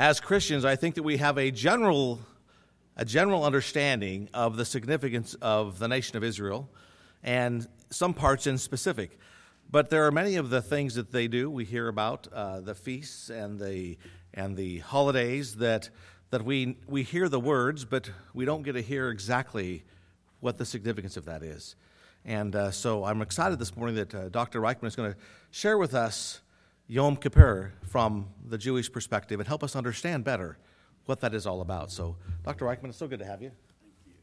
as Christians, I think that we have a general understanding of the significance of the nation of Israel, and some parts in specific. But there are many of the things that they do. We hear about the feasts and the holidays that we hear the words, but we don't get to hear exactly what the significance of that is. And so I'm excited this morning that Dr. Reichman is going to share with us Yom Kippur from the Jewish perspective and help us understand better what that is all about. So, Dr. Reichman, it's so good to have you. Thank you.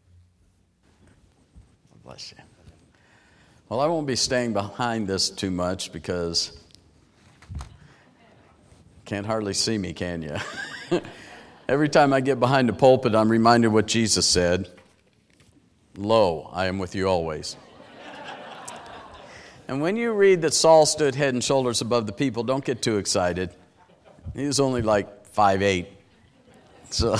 God bless you. Well, I won't be staying behind this too much because you can't hardly see me, can you? Every time I get behind the pulpit, I'm reminded what Jesus said. Lo, I am with you always. And when you read that Saul stood head and shoulders above the people, don't get too excited. He was only like 5'8". So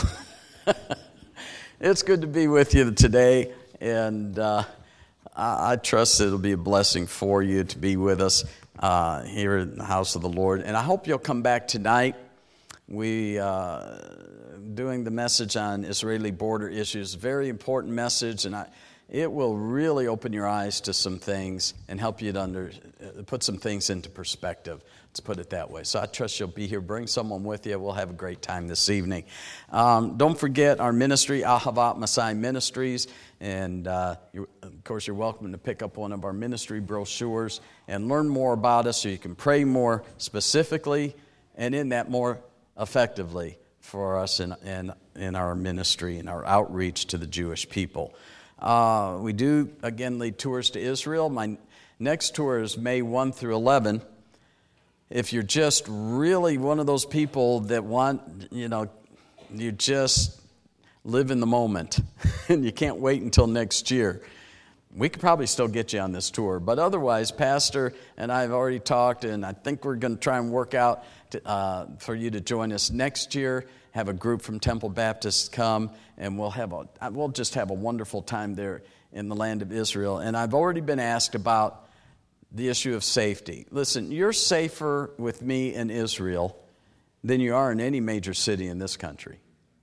it's good to be with you today, and I trust it'll be a blessing for you to be with us here in the house of the Lord. And I hope you'll come back tonight. We doing the message on Israeli border issues, very important message, and it will really open your eyes to some things and help you to put some things into perspective. Let's put it that way. So I trust you'll be here. Bring someone with you. We'll have a great time this evening. Don't forget our ministry, Ahavat Masai Ministries. And, of course, you're welcome to pick up one of our ministry brochures and learn more about us so you can pray more specifically and in that more effectively for us in our ministry and our outreach to the Jewish people. We do, again, lead tours to Israel. My next tour is May 1 through 11. If you're just really one of those people that you just live in the moment and you can't wait until next year, we could probably still get you on this tour. But otherwise, Pastor and I have already talked, and I think we're going to try and work out for you to join us next year. Have a group from Temple Baptist come, and we'll just have a wonderful time there in the land of Israel. And I've already been asked about the issue of safety. Listen, you're safer with me in Israel than you are in any major city in this country.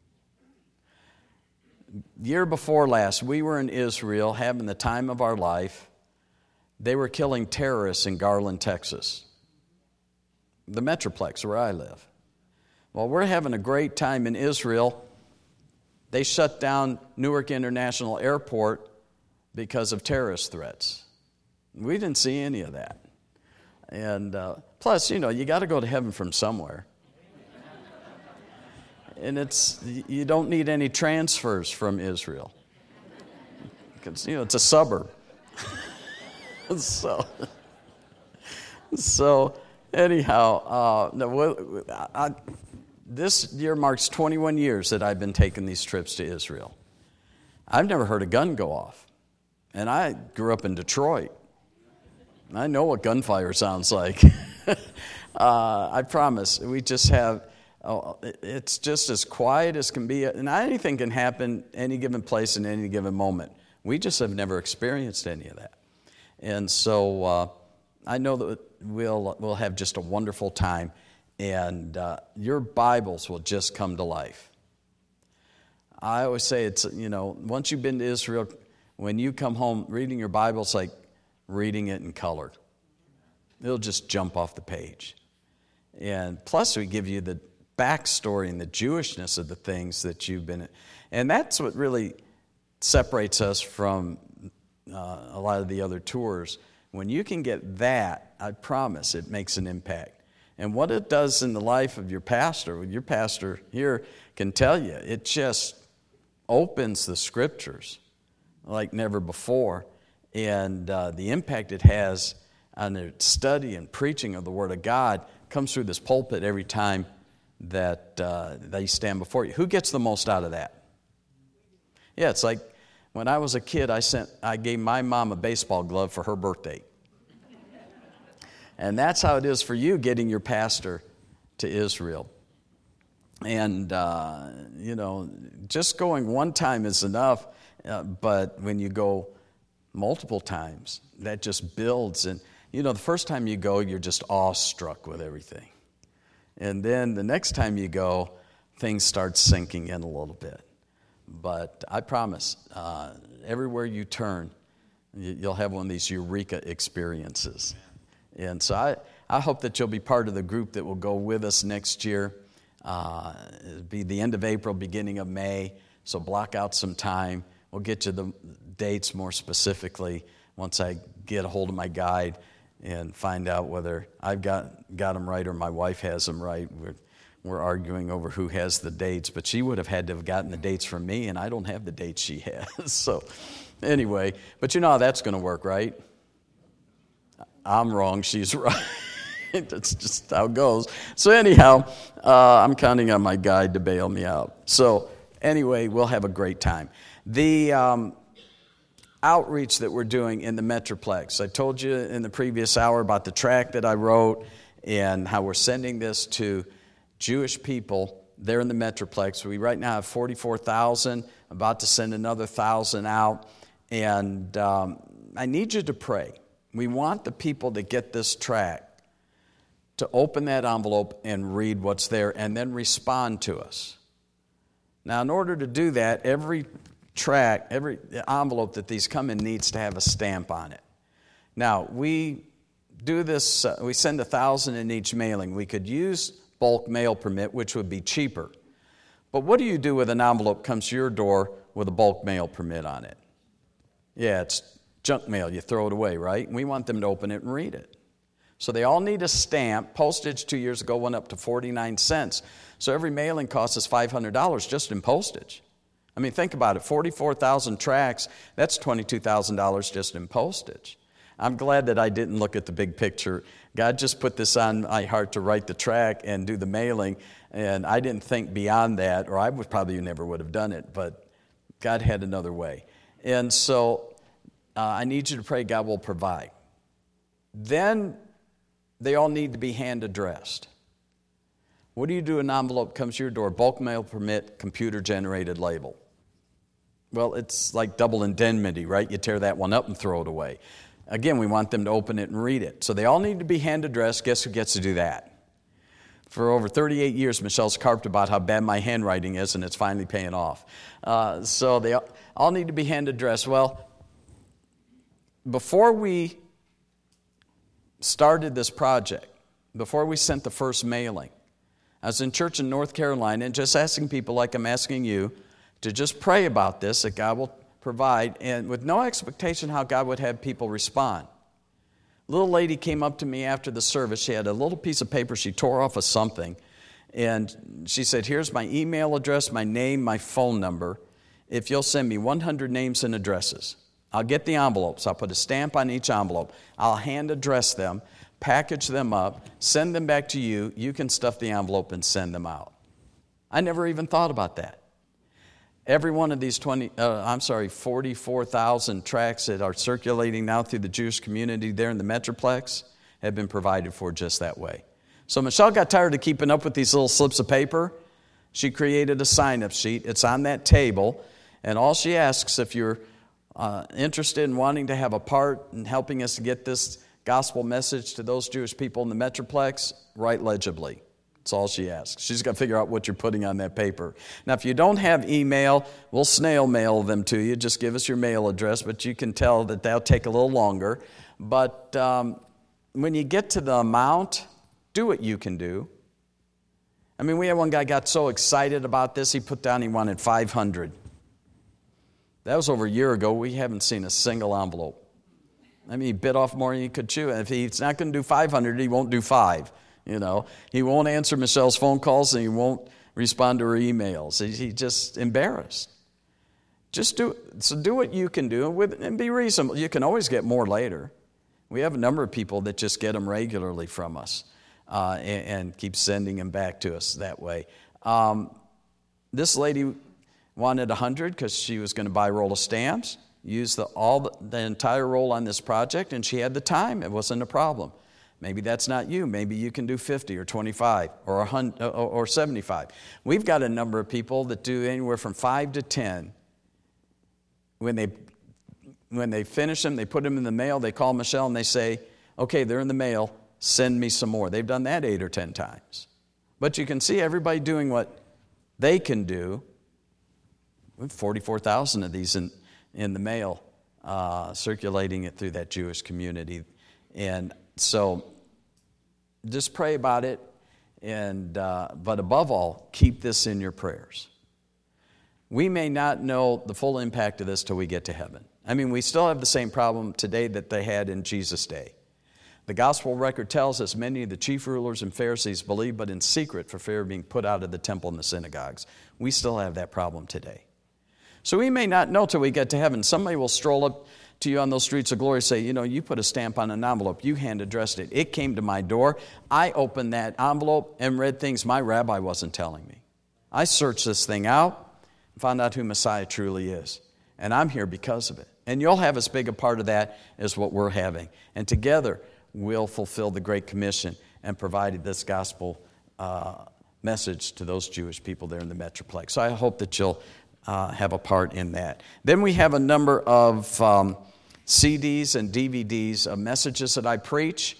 Year before last, we were in Israel having the time of our life. They were killing terrorists in Garland, Texas, the Metroplex where I live. Well, we're having a great time in Israel. They shut down Newark International Airport because of terrorist threats. We didn't see any of that. And plus, you got to go to heaven from somewhere. And you don't need any transfers from Israel. Because, it's a suburb. So anyhow, this year marks 21 years that I've been taking these trips to Israel. I've never heard a gun go off. And I grew up in Detroit. I know what gunfire sounds like. I promise. We just have, it's just as quiet as can be. And anything can happen any given place in any given moment. We just have never experienced any of that. And so I know that we'll have just a wonderful time. And your Bibles will just come to life. I always say it's, once you've been to Israel, when you come home, reading your Bible, it's like reading it in color. It'll just jump off the page. And plus we give you the backstory and the Jewishness of the things that you've been in. And that's what really separates us from a lot of the other tours. When you can get that, I promise it makes an impact. And what it does in the life of your pastor here can tell you, it just opens the Scriptures like never before. And the impact it has on the study and preaching of the Word of God comes through this pulpit every time that they stand before you. Who gets the most out of that? Yeah, it's like when I was a kid, I gave my mom a baseball glove for her birthday. And that's how it is for you getting your pastor to Israel. And, just going one time is enough, but when you go multiple times, that just builds. And, the first time you go, you're just awestruck with everything. And then the next time you go, things start sinking in a little bit. But I promise, everywhere you turn, you'll have one of these eureka experiences. And so I hope that you'll be part of the group that will go with us next year. It'll be the end of April, beginning of May, so block out some time. We'll get you the dates more specifically once I get a hold of my guide and find out whether I've got them right or my wife has them right. We're arguing over who has the dates, but she would have had to have gotten the dates from me, and I don't have the dates she has. So anyway, but you know how that's going to work, right? I'm wrong, she's right. That's just how it goes. So anyhow, I'm counting on my guide to bail me out. So anyway, we'll have a great time. The outreach that we're doing in the Metroplex. I told you in the previous hour about the tract that I wrote and how we're sending this to Jewish people there in the Metroplex. We right now have 44,000, about to send another 1,000 out. And I need you to pray. We want the people that get this tract to open that envelope and read what's there and then respond to us. Now, in order to do that, every tract, every envelope that these come in needs to have a stamp on it. Now, we do this, we send 1,000 in each mailing. We could use bulk mail permit, which would be cheaper. But what do you do with an envelope that comes to your door with a bulk mail permit on it? Yeah, it's junk mail. You throw it away, right? And we want them to open it and read it. So they all need a stamp. Postage 2 years ago went up to 49 cents. So every mailing costs us $500 just in postage. I mean, think about it. 44,000 tracts, that's $22,000 just in postage. I'm glad that I didn't look at the big picture. God just put this on my heart to write the tract and do the mailing, and I didn't think beyond that, or I would probably never would have done it, but God had another way. And so I need you to pray God will provide. Then they all need to be hand addressed. What do you do? An envelope comes to your door, bulk mail permit, computer generated label. Well, it's like double indemnity, right? You tear that one up and throw it away. Again, we want them to open it and read it. So they all need to be hand addressed. Guess who gets to do that? For over 38 years, Michelle's carped about how bad my handwriting is, and it's finally paying off. So they all need to be hand addressed. Well, before we started this project, before we sent the first mailing, I was in church in North Carolina and just asking people like I'm asking you to just pray about this, that God will provide, and with no expectation how God would have people respond. A little lady came up to me after the service. She had a little piece of paper she tore off of something, and she said, here's my email address, my name, my phone number. If you'll send me 100 names and addresses, I'll get the envelopes. I'll put a stamp on each envelope. I'll hand address them, package them up, send them back to you. You can stuff the envelope and send them out. I never even thought about that. Every one of these 44,000 tracts that are circulating now through the Jewish community there in the Metroplex have been provided for just that way. So Michelle got tired of keeping up with these little slips of paper. She created a sign-up sheet. It's on that table. And all she asks, if you're interested in wanting to have a part in helping us to get this gospel message to those Jewish people in the Metroplex, write legibly. That's all she asks. She's got to figure out what you're putting on that paper. Now, if you don't have email, we'll snail mail them to you. Just give us your mail address, but you can tell that that'll take a little longer. But when you get to the amount, do what you can do. I mean, we had one guy got so excited about this, he put down he wanted 500. That was over a year ago. We haven't seen a single envelope. I mean, he bit off more than he could chew. And if he's not going to do 500, he won't do 5. You know, he won't answer Michelle's phone calls and he won't respond to her emails. He's just embarrassed. Just do what you can do and be reasonable. You can always get more later. We have a number of people that just get them regularly from us and keep sending them back to us that way. This lady wanted 100 because she was going to buy a roll of stamps, use the entire roll on this project, and she had the time. It wasn't a problem. Maybe that's not you. Maybe you can do 50 or 25 or 100 or 75. We've got a number of people that do anywhere from 5 to 10. When they finish them, they put them in the mail, they call Michelle and they say, okay, they're in the mail, send me some more. They've done that 8 or 10 times. But you can see everybody doing what they can do. We have 44,000 of these in the mail, circulating it through that Jewish community. And so just pray about it, but above all, keep this in your prayers. We may not know the full impact of this till we get to heaven. I mean, we still have the same problem today that they had in Jesus' day. The gospel record tells us many of the chief rulers and Pharisees believed, but in secret for fear of being put out of the temple and the synagogues. We still have that problem today. So we may not know till we get to heaven. Somebody will stroll up to you on those streets of glory and say, you put a stamp on an envelope. You hand addressed it. It came to my door. I opened that envelope and read things my rabbi wasn't telling me. I searched this thing out and found out who Messiah truly is. And I'm here because of it. And you'll have as big a part of that as what we're having. And together, we'll fulfill the Great Commission and provide this gospel message to those Jewish people there in the Metroplex. So I hope that you'll have a part in that. Then we have a number of CDs and DVDs of messages that I preach.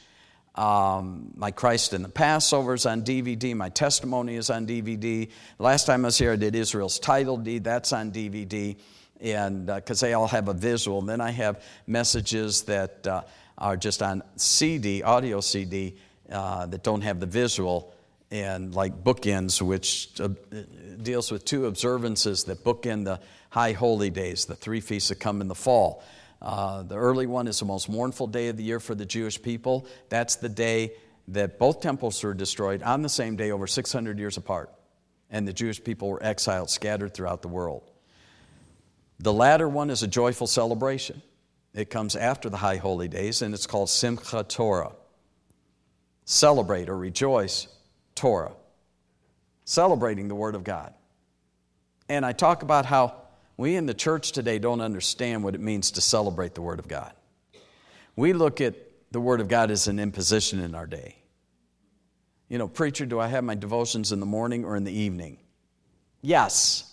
My Christ in the Passover is on DVD. My testimony is on DVD. Last time I was here, I did Israel's title deed. That's on DVD, and because they all have a visual. And then I have messages that are just on CD, audio CD, that don't have the visual, and like Bookends, which deals with 2 observances that bookend the high holy days, the 3 feasts that come in the fall. The early one is the most mournful day of the year for the Jewish people. That's the day that both temples were destroyed on the same day over 600 years apart. And the Jewish people were exiled, scattered throughout the world. The latter one is a joyful celebration. It comes after the high holy days, and it's called Simchat Torah. Celebrate or rejoice Torah. Celebrating the Word of God. And I talk about how we in the church today don't understand what it means to celebrate the Word of God. We look at the Word of God as an imposition in our day. Preacher, do I have my devotions in the morning or in the evening? Yes.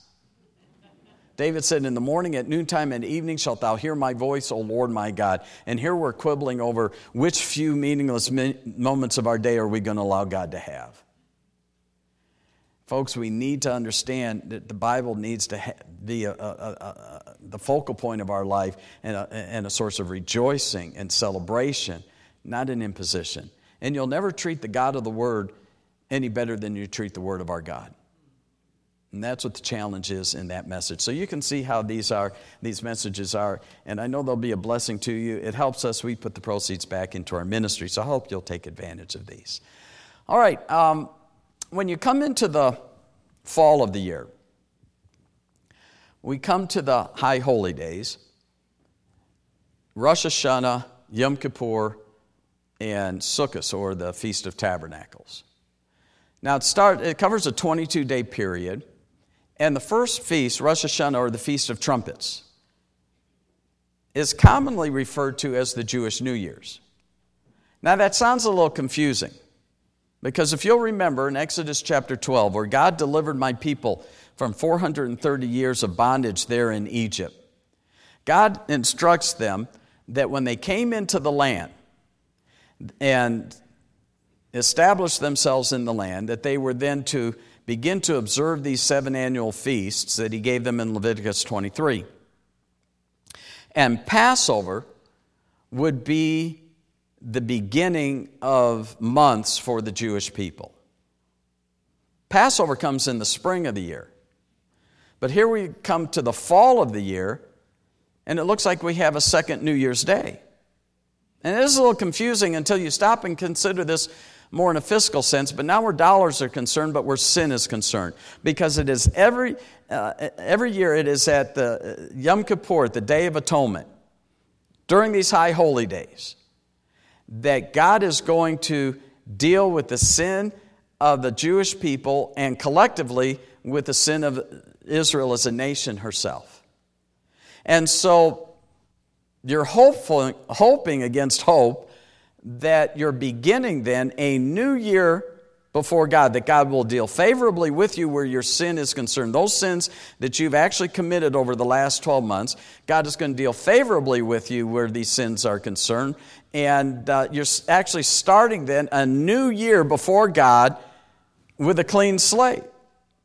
David said, in the morning, at noontime, and evening shalt thou hear my voice, O Lord my God. And here we're quibbling over which few meaningless moments of our day are we going to allow God to have. Folks, we need to understand that the Bible needs to be the focal point of our life and a source of rejoicing and celebration, not an imposition. And you'll never treat the God of the Word any better than you treat the Word of our God. And that's what the challenge is in that message. So you can see how these messages are, and I know they'll be a blessing to you. It helps us. We put the proceeds back into our ministry, so I hope you'll take advantage of these. All right. When you come into the fall of the year, we come to the high holy days, Rosh Hashanah, Yom Kippur, and Sukkot, or the Feast of Tabernacles. Now it covers a 22-day period, and the first feast, Rosh Hashanah, or the Feast of Trumpets, is commonly referred to as the Jewish New Year's. Now that sounds a little confusing. Because if you'll remember in Exodus chapter 12, where God delivered my people from 430 years of bondage there in Egypt, God instructs them that when they came into the land and established themselves in the land, that they were then to begin to observe these 7 annual feasts that He gave them in Leviticus 23. And Passover would be the beginning of months for the Jewish people. Passover comes in the spring of the year. But here we come to the fall of the year, and it looks like we have a second New Year's Day. And it is a little confusing until you stop and consider this more in a fiscal sense, but now where dollars are concerned, but where sin is concerned. Because it is every year it is at the Yom Kippur, the Day of Atonement, during these high holy days, that God is going to deal with the sin of the Jewish people and collectively with the sin of Israel as a nation herself. And so you're hoping against hope that you're beginning then a new year before God, that God will deal favorably with you where your sin is concerned. Those sins that you've actually committed over the last 12 months, God is going to deal favorably with you where these sins are concerned. And you're actually starting then a new year before God with a clean slate.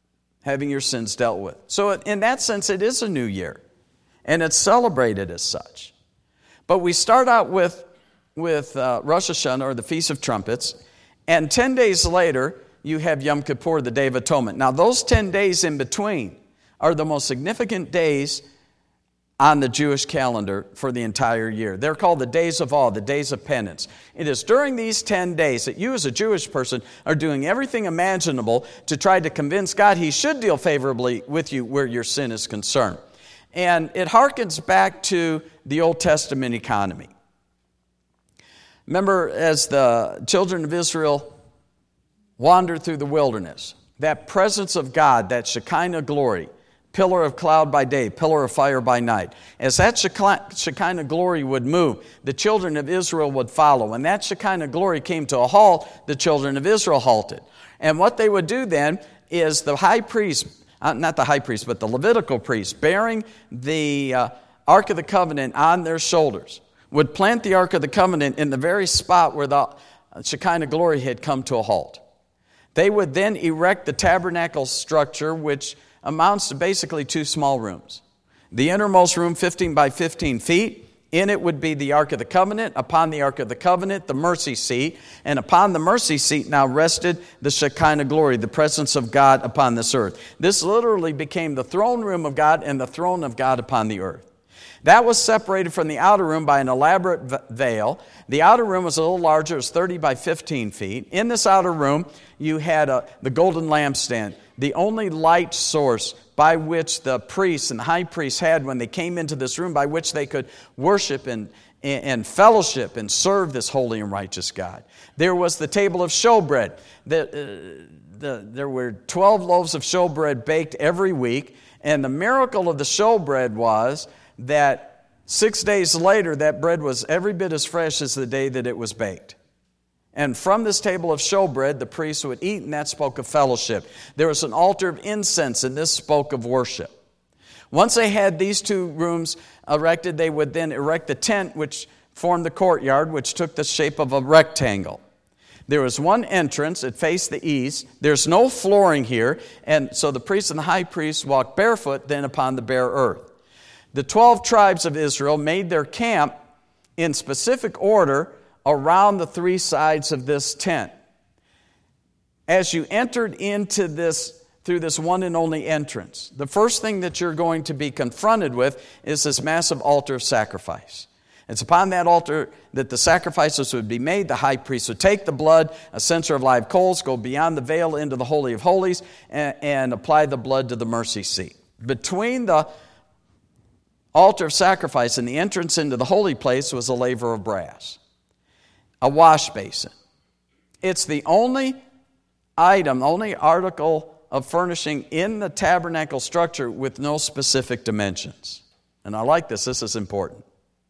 having your sins dealt with. So in that sense, it is a new year, and it's celebrated as such. But we start out with Rosh Hashanah, or the Feast of Trumpets, and 10 days later, you have Yom Kippur, the Day of Atonement. Now, those 10 days in between are the most significant days on the Jewish calendar for the entire year. They're called the days of awe, the days of penance. It is during these 10 days that you as a Jewish person are doing everything imaginable to try to convince God He should deal favorably with you where your sin is concerned. And it harkens back to the Old Testament economy. Remember, as the children of Israel wandered through the wilderness, that presence of God, that Shekinah glory, pillar of cloud by day, pillar of fire by night. As that Shekinah glory would move, the children of Israel would follow. When that Shekinah glory came to a halt, the children of Israel halted. And what they would do then is the high priest, not the high priest, but the Levitical priest, bearing the Ark of the Covenant on their shoulders, would plant the Ark of the Covenant in the very spot where the Shekinah glory had come to a halt. They would then erect the tabernacle structure, which amounts to basically 2 small rooms. The innermost room, 15 by 15 feet. In it would be the Ark of the Covenant. Upon the Ark of the Covenant, the mercy seat. And upon the mercy seat now rested the Shekinah glory, the presence of God upon this earth. This literally became the throne room of God and the throne of God upon the earth. That was separated from the outer room by an elaborate veil. The outer room was a little larger. It was 30 by 15 feet. In this outer room, you had the golden lampstand, the only light source by which the priests and the high priests had when they came into this room, by which they could worship and fellowship and serve this holy and righteous God. There was the table of showbread. There were 12 loaves of showbread baked every week, and the miracle of the showbread was that 6 days later, that bread was every bit as fresh as the day that it was baked. And from this table of showbread, the priests would eat, and that spoke of fellowship. There was an altar of incense, and this spoke of worship. Once they had these 2 rooms erected, they would then erect the tent, which formed the courtyard, which took the shape of a rectangle. There was one entrance. It faced the east. There's no flooring here, and so the priests and the high priests walked barefoot then upon the bare earth. The 12 tribes of Israel made their camp in specific order around the 3 sides of this tent. As you entered into this, through this one and only entrance, the first thing that you're going to be confronted with is this massive altar of sacrifice. It's upon that altar that the sacrifices would be made. The high priest would take the blood, a censer of live coals, go beyond the veil into the Holy of Holies, and apply the blood to the mercy seat. Between the altar of sacrifice and the entrance into the holy place was a laver of brass, a wash basin. It's the only item, only article of furnishing in the tabernacle structure with no specific dimensions. And I like this. This is important.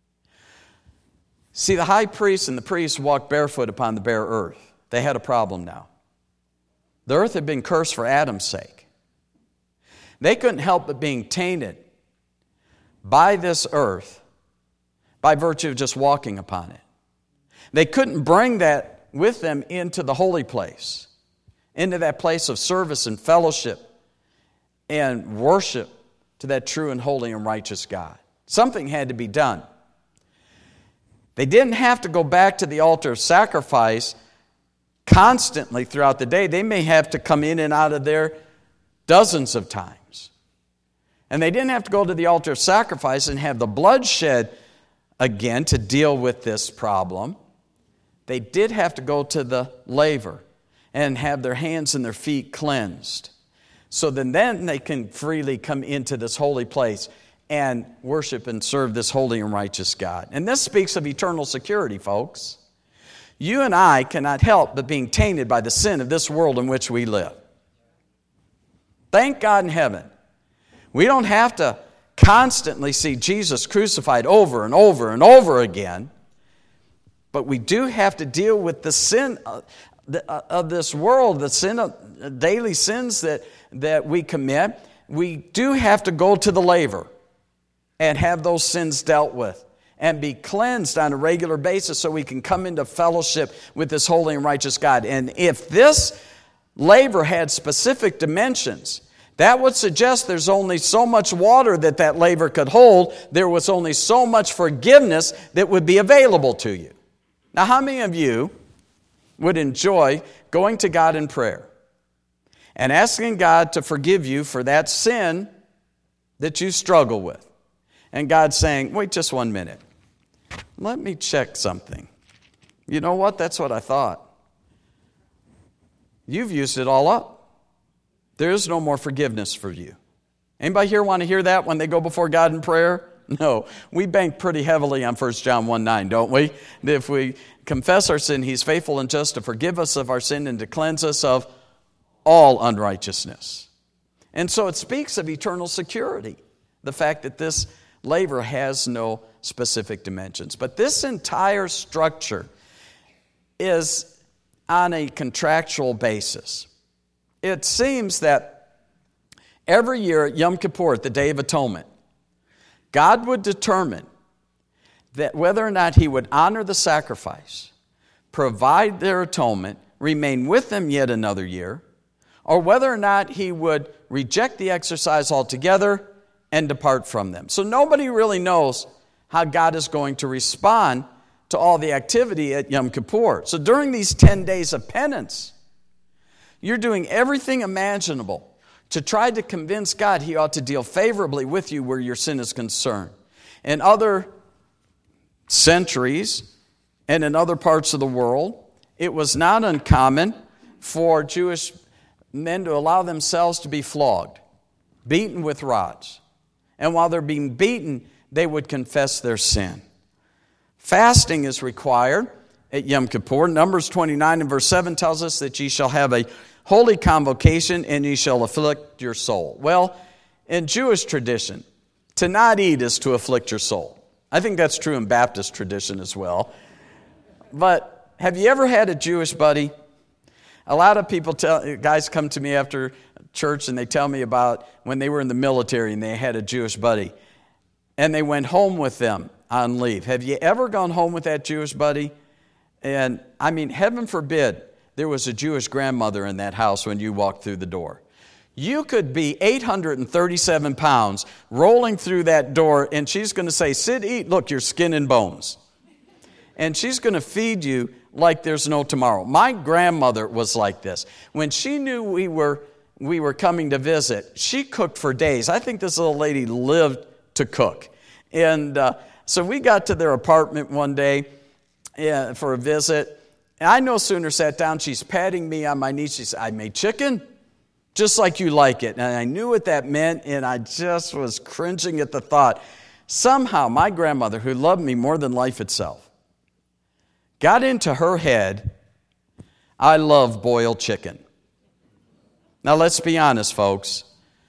See, the high priest and the priests walked barefoot upon the bare earth. They had a problem now. The earth had been cursed for Adam's sake. They couldn't help but being tainted by this earth by virtue of just walking upon it. They couldn't bring that with them into the holy place, into that place of service and fellowship and worship to that true and holy and righteous God. Something had to be done. They didn't have to go back to the altar of sacrifice constantly throughout the day. They may have to come in and out of there dozens of times. And they didn't have to go to the altar of sacrifice and have the blood shed again to deal with this problem. They did have to go to the laver and have their hands and their feet cleansed. So then they can freely come into this holy place and worship and serve this holy and righteous God. And this speaks of eternal security, folks. You and I cannot help but being tainted by the sin of this world in which we live. Thank God in heaven, we don't have to constantly see Jesus crucified over and over and over again, but we do have to deal with the sin of this world, the sin of daily sins that we commit. We do have to go to the laver and have those sins dealt with and be cleansed on a regular basis so we can come into fellowship with this holy and righteous God. And if this laver had specific dimensions That would suggest there's only so much water that laver could hold. There was only so much forgiveness that would be available to you. Now, how many of you would enjoy going to God in prayer and asking God to forgive you for that sin that you struggle with? And God saying, wait just 1 minute. Let me check something. You know what? That's what I thought. You've used it all up. There is no more forgiveness for you. Anybody here want to hear that when they go before God in prayer? No. We bank pretty heavily on 1 John 1:9, don't we? If we confess our sin, He's faithful and just to forgive us of our sin and to cleanse us of all unrighteousness. And so it speaks of eternal security, the fact that this laver has no specific dimensions. But this entire structure is on a contractual basis. It seems that every year at Yom Kippur, at the Day of Atonement, God would determine that whether or not He would honor the sacrifice, provide their atonement, remain with them yet another year, or whether or not He would reject the exercise altogether and depart from them. So nobody really knows how God is going to respond to all the activity at Yom Kippur. So during these 10 days of penance, you're doing everything imaginable to try to convince God He ought to deal favorably with you where your sin is concerned. In other centuries and in other parts of the world, it was not uncommon for Jewish men to allow themselves to be flogged, beaten with rods. And while they're being beaten, they would confess their sin. Fasting is required at Yom Kippur. Numbers 29 and verse 7 tells us that ye shall have a holy convocation and ye shall afflict your soul. Well, in Jewish tradition, to not eat is to afflict your soul. I think that's true in Baptist tradition as well. But have you ever had a Jewish buddy? A lot of guys come to me after church and they tell me about when they were in the military and they had a Jewish buddy. And they went home with them on leave. Have you ever gone home with that Jewish buddy? And I mean, heaven forbid there was a Jewish grandmother in that house when you walked through the door. You could be 837 pounds rolling through that door and she's going to say, sit, eat, look, you're skin and bones. And she's going to feed you like there's no tomorrow. My grandmother was like this. When she knew we were coming to visit, she cooked for days. I think this little lady lived to cook. And so we got to their apartment one day for a visit. And I no sooner sat down, she's patting me on my knee. She said, I made chicken just like you like it. And I knew what that meant, and I just was cringing at the thought. Somehow my grandmother, who loved me more than life itself, got into her head, I love boiled chicken. Now let's be honest, folks.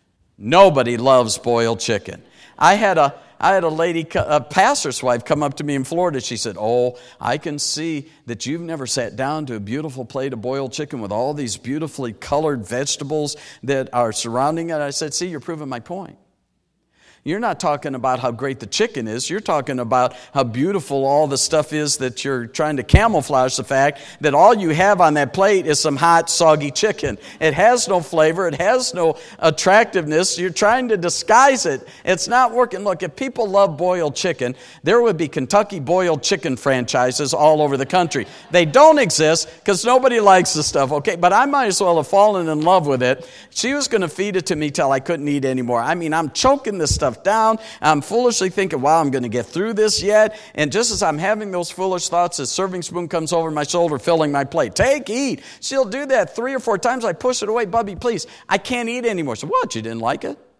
Nobody loves boiled chicken. I had a lady, a pastor's wife, come up to me in Florida. She said, oh, I can see that you've never sat down to a beautiful plate of boiled chicken with all these beautifully colored vegetables that are surrounding it. I said, see, you're proving my point. You're not talking about how great the chicken is. You're talking about how beautiful all the stuff is that you're trying to camouflage the fact that all you have on that plate is some hot, soggy chicken. It has no flavor. It has no attractiveness. You're trying to disguise it. It's not working. Look, if people love boiled chicken, there would be Kentucky boiled chicken franchises all over the country. They don't exist because nobody likes the stuff, okay? But I might as well have fallen in love with it. She was going to feed it to me till I couldn't eat anymore. I mean, I'm choking this stuff down. I'm foolishly thinking, wow, I'm going to get through this yet. And just as I'm having those foolish thoughts, the serving spoon comes over my shoulder, filling my plate. Take, eat. She'll do that 3 or 4 times. I push it away. Bubby, please. I can't eat anymore. So what? You didn't like it?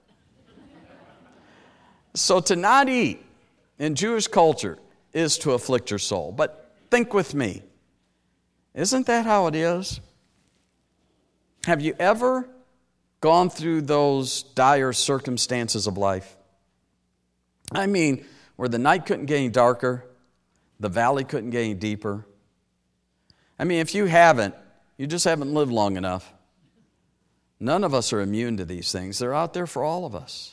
So to not eat in Jewish culture is to afflict your soul. But think with me. Isn't that how it is? Have you ever gone through those dire circumstances of life? I mean, where the night couldn't get any darker, the valley couldn't get any deeper. I mean, if you haven't, you just haven't lived long enough. None of us are immune to these things. They're out there for all of us.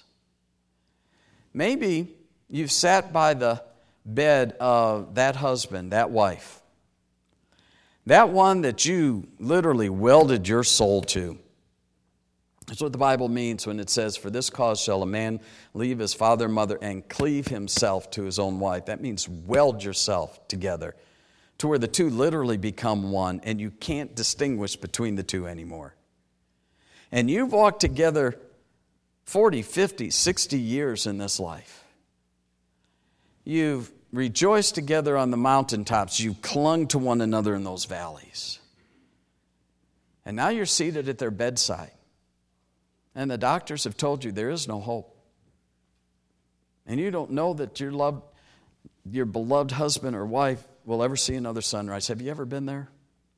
Maybe you've sat by the bed of that husband, that wife, that one that you literally welded your soul to. That's what the Bible means when it says, for this cause shall a man leave his father and mother and cleave himself to his own wife. That means weld yourself together to where the two literally become one and you can't distinguish between the two anymore. And you've walked together 40, 50, 60 years in this life. You've rejoiced together on the mountaintops. You've clung to one another in those valleys. And now you're seated at their bedside. And the doctors have told you there is no hope. And you don't know that your beloved husband or wife will ever see another sunrise. Have you ever been there?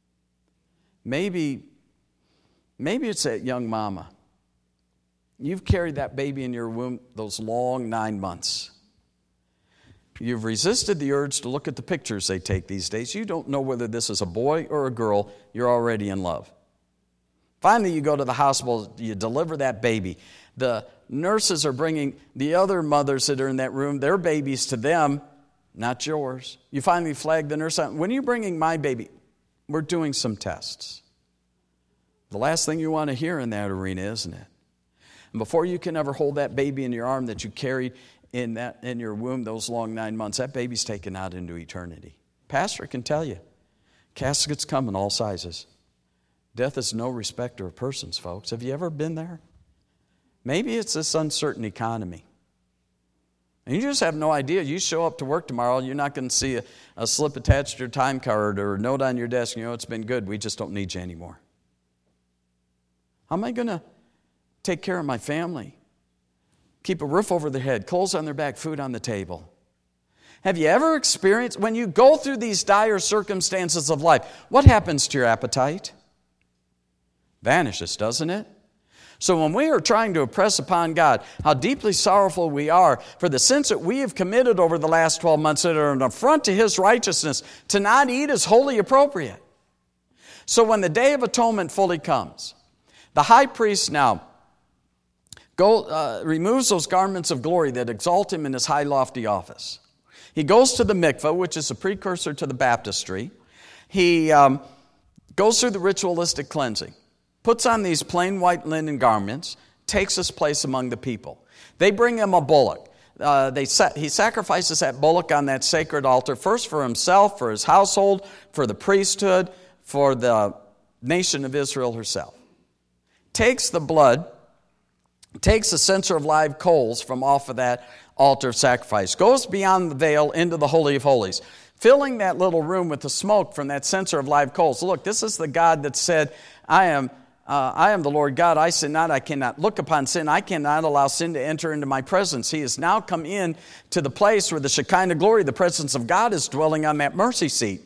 Maybe it's that young mama. You've carried that baby in your womb those long 9 months. You've resisted the urge to look at the pictures they take these days. You don't know whether this is a boy or a girl. You're already in love. Finally, you go to the hospital, you deliver that baby. The nurses are bringing the other mothers that are in that room, their babies to them, not yours. You finally flag the nurse out. When are you bringing my baby? We're doing some tests. The last thing you want to hear in that arena, isn't it? And before you can ever hold that baby in your arm that you carried in your womb those long 9 months, that baby's taken out into eternity. Pastor can tell you, caskets come in all sizes. Death is no respecter of persons, folks. Have you ever been there? Maybe it's this uncertain economy. And you just have no idea. You show up to work tomorrow, you're not going to see a slip attached to your time card or a note on your desk, it's been good, we just don't need you anymore. How am I going to take care of my family? Keep a roof over their head, clothes on their back, food on the table. Have you ever experienced, when you go through these dire circumstances of life, what happens to your appetite? Vanishes, doesn't it? So when we are trying to impress upon God how deeply sorrowful we are for the sins that we have committed over the last 12 months that are an affront to His righteousness, to not eat is wholly appropriate. So when the Day of Atonement fully comes, the high priest now removes those garments of glory that exalt him in his high lofty office. He goes to the mikveh, which is a precursor to the baptistry. He goes through the ritualistic cleansing, puts on these plain white linen garments, takes his place among the people. They bring him a bullock. He sacrifices that bullock on that sacred altar, first for himself, for his household, for the priesthood, for the nation of Israel herself. Takes the blood, takes a censer of live coals from off of that altar of sacrifice, goes beyond the veil into the Holy of Holies, filling that little room with the smoke from that censer of live coals. Look, this is the God that said, I am the Lord God, I sin not, I cannot look upon sin, I cannot allow sin to enter into my presence. He has now come in to the place where the Shekinah glory, the presence of God, is dwelling on that mercy seat.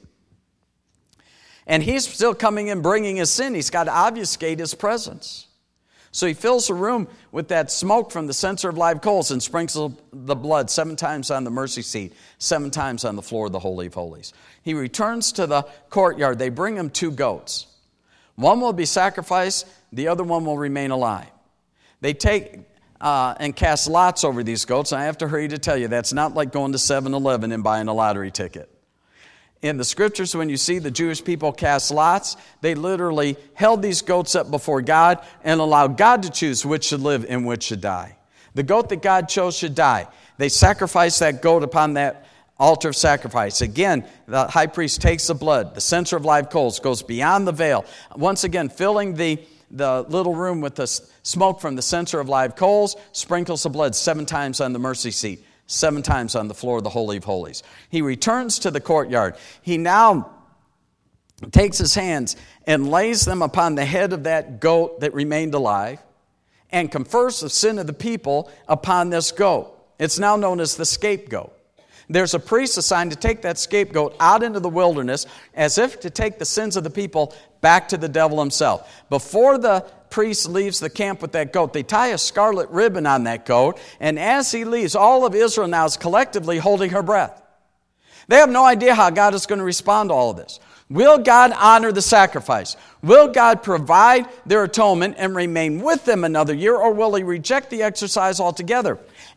And He's still coming in bringing His sin. He's got to obfuscate His presence. So He fills the room with that smoke from the censer of live coals and sprinkles the blood 7 times on the mercy seat, 7 times on the floor of the Holy of Holies. He returns to the courtyard. They bring Him 2 goats. One will be sacrificed, the other one will remain alive. They take and cast lots over these goats. And I have to hurry to tell you, that's not like going to 7-Eleven and buying a lottery ticket. In the scriptures, when you see the Jewish people cast lots, they literally held these goats up before God and allowed God to choose which should live and which should die. The goat that God chose should die. They sacrificed that goat upon that altar of sacrifice. Again, the high priest takes the blood, the censer of live coals, goes beyond the veil, once again filling the little room with the smoke from the censer of live coals, sprinkles the blood 7 times on the mercy seat, 7 times on the floor of the Holy of Holies. He returns to the courtyard. He now takes his hands and lays them upon the head of that goat that remained alive and confers the sin of the people upon this goat. It's now known as the scapegoat. There's a priest assigned to take that scapegoat out into the wilderness as if to take the sins of the people back to the devil himself. Before the priest leaves the camp with that goat, they tie a scarlet ribbon on that goat, and as he leaves, all of Israel now is collectively holding her breath. They have no idea how God is going to respond to all of this. Will God honor the sacrifice? Will God provide their atonement and remain with them another year, or will He reject the exercise altogether?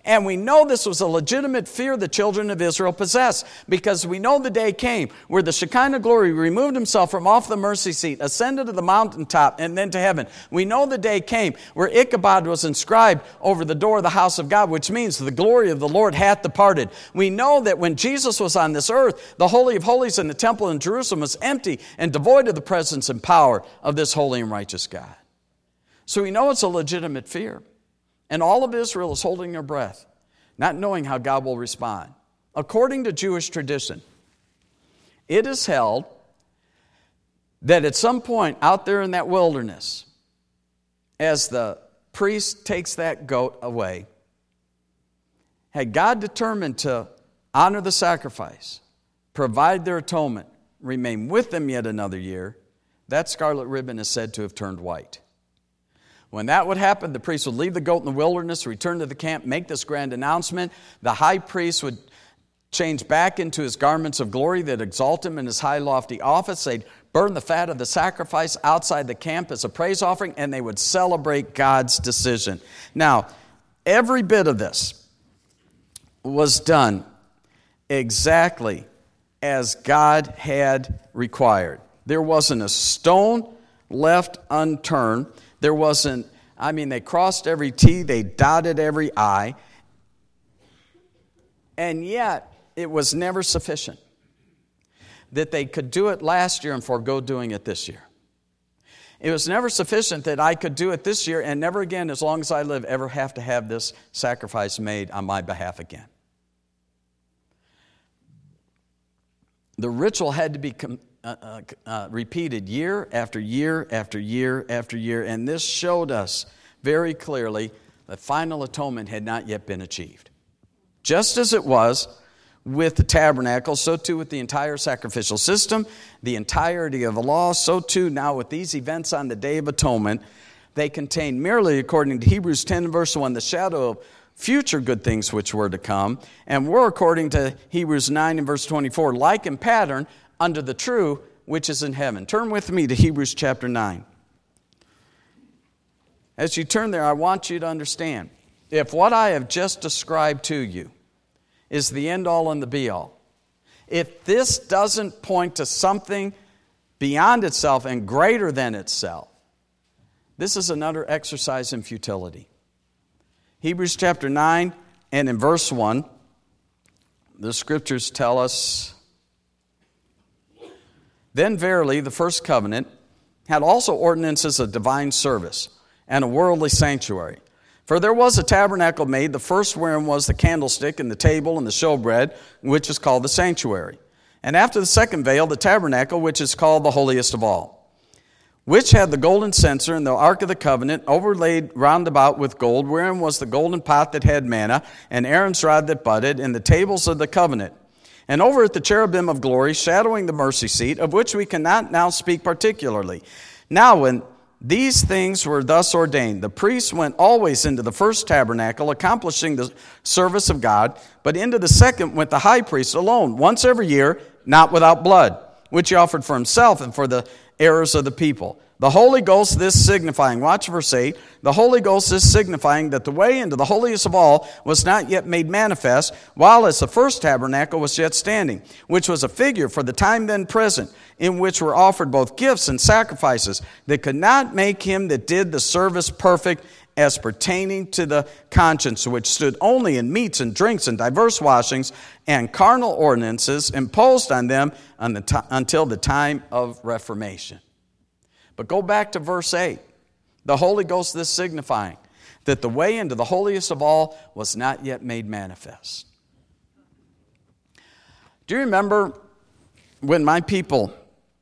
And we know this was a legitimate fear the children of Israel possessed, because we know the day came where the Shekinah glory removed himself from off the mercy seat, ascended to the mountaintop, and then to heaven. We know the day came where Ichabod was inscribed over the door of the house of God, which means the glory of the Lord hath departed. We know that when Jesus was on this earth, the Holy of Holies in the temple in Jerusalem was empty and devoid of the presence and power of this holy and righteous God. So we know it's a legitimate fear. And all of Israel is holding their breath, not knowing how God will respond. According to Jewish tradition, it is held that at some point out there in that wilderness, as the priest takes that goat away, had God determined to honor the sacrifice, provide their atonement, remain with them yet another year, that scarlet ribbon is said to have turned white. When that would happen, the priest would leave the goat in the wilderness, return to the camp, make this grand announcement. The high priest would change back into his garments of glory that exalt him in his high lofty office. They'd burn the fat of the sacrifice outside the camp as a praise offering, and they would celebrate God's decision. Now, every bit of this was done exactly as God had required. There wasn't a stone left unturned. There wasn't, they crossed every T, they dotted every I, and yet it was never sufficient that they could do it last year and forego doing it this year. It was never sufficient that I could do it this year and never again, as long as I live, ever have to have this sacrifice made on my behalf again. The ritual had to be repeated year after year after year after year, and this showed us very clearly that final atonement had not yet been achieved. Just as it was with the tabernacle, so too with the entire sacrificial system, the entirety of the law, so too now with these events on the Day of Atonement. They contain merely, according to Hebrews 10 verse 1, the shadow of future good things which were to come, and were, according to Hebrews 9 and verse 24, like in pattern unto the true which is in heaven. Turn with me to Hebrews chapter 9. As you turn there, I want you to understand, if what I have just described to you is the end all and the be all, if this doesn't point to something beyond itself and greater than itself, this is another exercise in futility. Hebrews chapter 9 and in verse 1, the scriptures tell us, then verily the first covenant had also ordinances of divine service and a worldly sanctuary. For there was a tabernacle made, the first wherein was the candlestick and the table and the showbread, which is called the sanctuary. And after the second veil, the tabernacle, which is called the holiest of all, which had the golden censer and the ark of the covenant overlaid round about with gold, wherein was the golden pot that had manna, and Aaron's rod that budded, and the tables of the covenant. And over it the cherubim of glory, shadowing the mercy seat, of which we cannot now speak particularly. Now when these things were thus ordained, the priests went always into the first tabernacle, accomplishing the service of God, but into the second went the high priest alone, once every year, not without blood, which he offered for himself and for the errors of the people. The Holy Ghost, this signifying, watch verse 8, the Holy Ghost, this signifying that the way into the holiest of all was not yet made manifest, while as the first tabernacle was yet standing, which was a figure for the time then present, in which were offered both gifts and sacrifices that could not make him that did the service perfect as pertaining to the conscience, which stood only in meats and drinks and diverse washings and carnal ordinances imposed on them until the time of Reformation. But go back to verse 8. The Holy Ghost, this signifying that the way into the holiest of all was not yet made manifest. Do you remember when my people,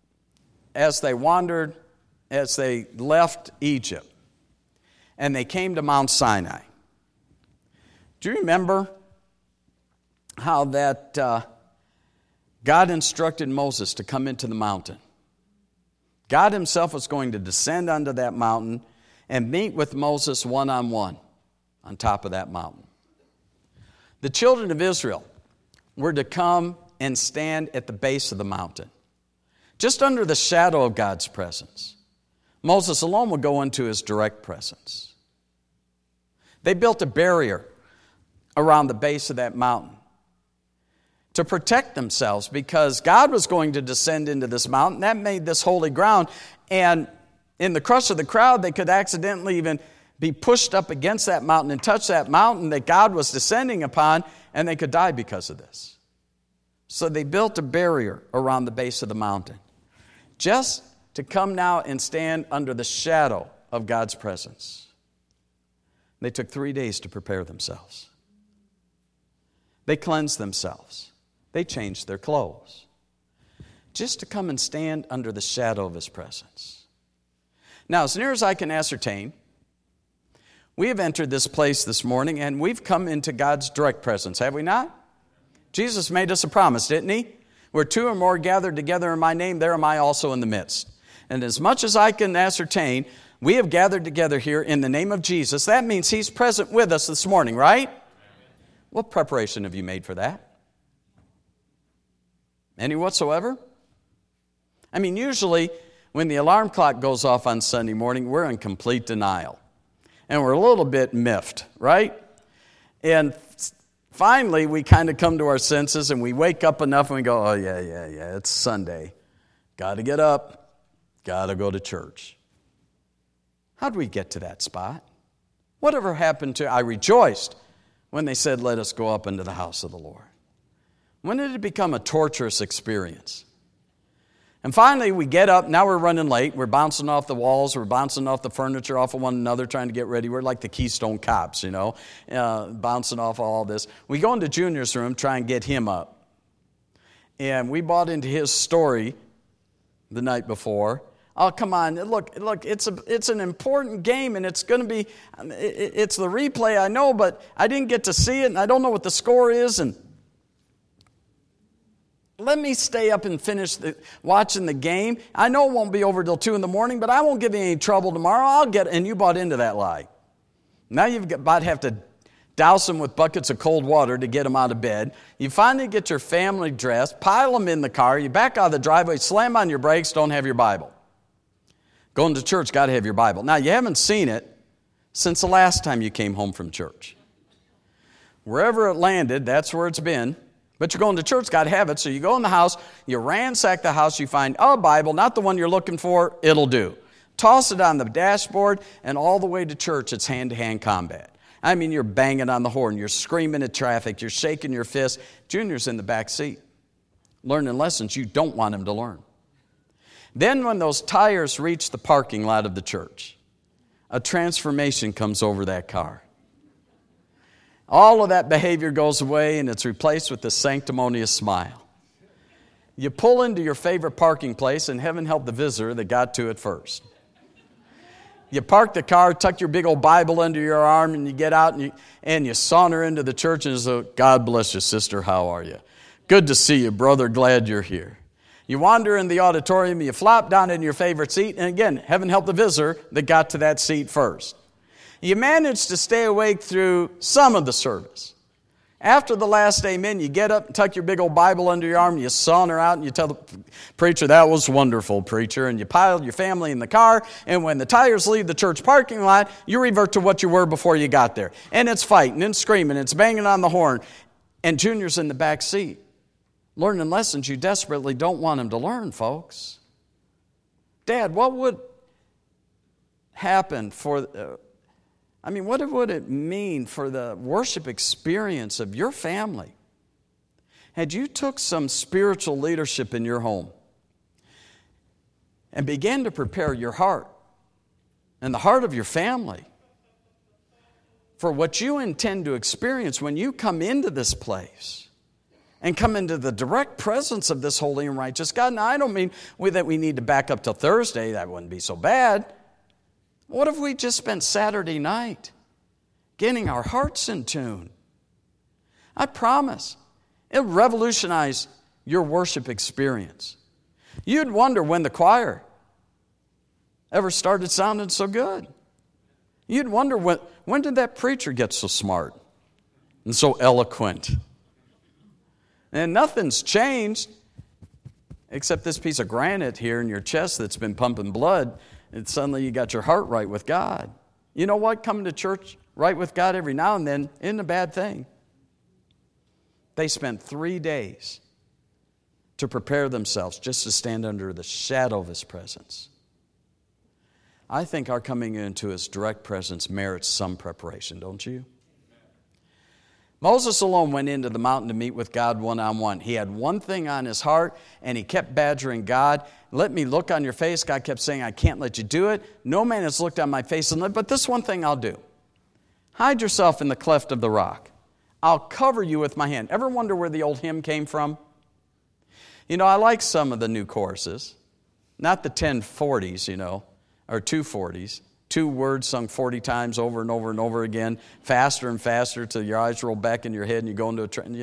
as they wandered, as they left Egypt, and they came to Mount Sinai? Do you remember how that God instructed Moses to come into the mountain? God himself was going to descend onto that mountain and meet with Moses one-on-one on top of that mountain. The children of Israel were to come and stand at the base of the mountain, just under the shadow of God's presence. Moses alone would go into his direct presence. They built a barrier around the base of that mountain to protect themselves, because God was going to descend into this mountain. That made this holy ground, and in the crush of the crowd, they could accidentally even be pushed up against that mountain and touch that mountain that God was descending upon, and they could die because of this. So they built a barrier around the base of the mountain, just to come now and stand under the shadow of God's presence. They took 3 days to prepare themselves. They cleansed themselves. They changed their clothes, just to come and stand under the shadow of His presence. Now, as near as I can ascertain, we have entered this place this morning, and we've come into God's direct presence, have we not? Jesus made us a promise, didn't He? Where two or more gathered together in my name, there am I also in the midst. And as much as I can ascertain, we have gathered together here in the name of Jesus. That means He's present with us this morning, right? What preparation have you made for that? Any whatsoever? I mean, usually when the alarm clock goes off on Sunday morning, we're in complete denial. And we're a little bit miffed, right? And finally, we kind of come to our senses and we wake up enough and we go, oh, yeah, it's Sunday. Got to get up. Got to go to church. How'd we get to that spot? Whatever happened to, I rejoiced when they said, let us go up into the house of the Lord. When did it become a torturous experience? And finally, we get up. Now we're running late. We're bouncing off the walls. We're bouncing off the furniture off of one another, trying to get ready. We're like the Keystone Cops, bouncing off all this. We go into Junior's room, try and get him up. And we bought into his story the night before. Oh, come on. Look, it's an important game, and it's going to be, it's the replay, I know, but I didn't get to see it, and I don't know what the score is, and let me stay up and finish watching the game. I know it won't be over till 2 in the morning, but I won't give you any trouble tomorrow. And you bought into that lie. Now you've about to have to douse them with buckets of cold water to get them out of bed. You finally get your family dressed, pile them in the car, you back out of the driveway, slam on your brakes, don't have your Bible. Going to church, got to have your Bible. Now you haven't seen it since the last time you came home from church. Wherever it landed, that's where it's been. But you're going to church, got to have it. So you go in the house, you ransack the house, you find a Bible, not the one you're looking for, it'll do. Toss it on the dashboard, and all the way to church, it's hand-to-hand combat. I mean, you're banging on the horn, you're screaming at traffic, you're shaking your fist. Junior's in the back seat, learning lessons you don't want him to learn. Then when those tires reach the parking lot of the church, a transformation comes over that car. All of that behavior goes away, and it's replaced with the sanctimonious smile. You pull into your favorite parking place, and heaven help the visitor that got to it first. You park the car, tuck your big old Bible under your arm, and you get out and you saunter into the church and say, God bless you, sister, how are you? Good to see you, brother, glad you're here. You wander in the auditorium, you flop down in your favorite seat, and again, heaven help the visitor that got to that seat first. You manage to stay awake through some of the service. After the last amen, you get up and tuck your big old Bible under your arm, you saunter out and you tell the preacher, that was wonderful, preacher, and you pile your family in the car, and when the tires leave the church parking lot, you revert to what you were before you got there. And it's fighting and screaming, it's banging on the horn, and Junior's in the back seat, learning lessons you desperately don't want him to learn, folks. Dad, what would happen what would it mean for the worship experience of your family had you took some spiritual leadership in your home and began to prepare your heart and the heart of your family for what you intend to experience when you come into this place and come into the direct presence of this holy and righteous God? Now, I don't mean that we need to back up till Thursday. That wouldn't be so bad. What if we just spent Saturday night getting our hearts in tune? I promise it'll revolutionize your worship experience. You'd wonder when the choir ever started sounding so good. You'd wonder when did that preacher get so smart and so eloquent? And nothing's changed except this piece of granite here in your chest that's been pumping blood. And suddenly you got your heart right with God. You know what? Coming to church right with God every now and then isn't a bad thing. They spent 3 days to prepare themselves just to stand under the shadow of His presence. I think our coming into His direct presence merits some preparation, don't you? Moses alone went into the mountain to meet with God one-on-one. He had one thing on his heart, and he kept badgering God. Let me look on your face. God kept saying, I can't let you do it. No man has looked on my face and lived, but this one thing I'll do. Hide yourself in the cleft of the rock. I'll cover you with my hand. Ever wonder where the old hymn came from? You know, I like some of the new choruses. Not the 1040s, or 240s. 2 words sung 40 times over and over and over again, faster and faster till your eyes roll back in your head and you go into a trend,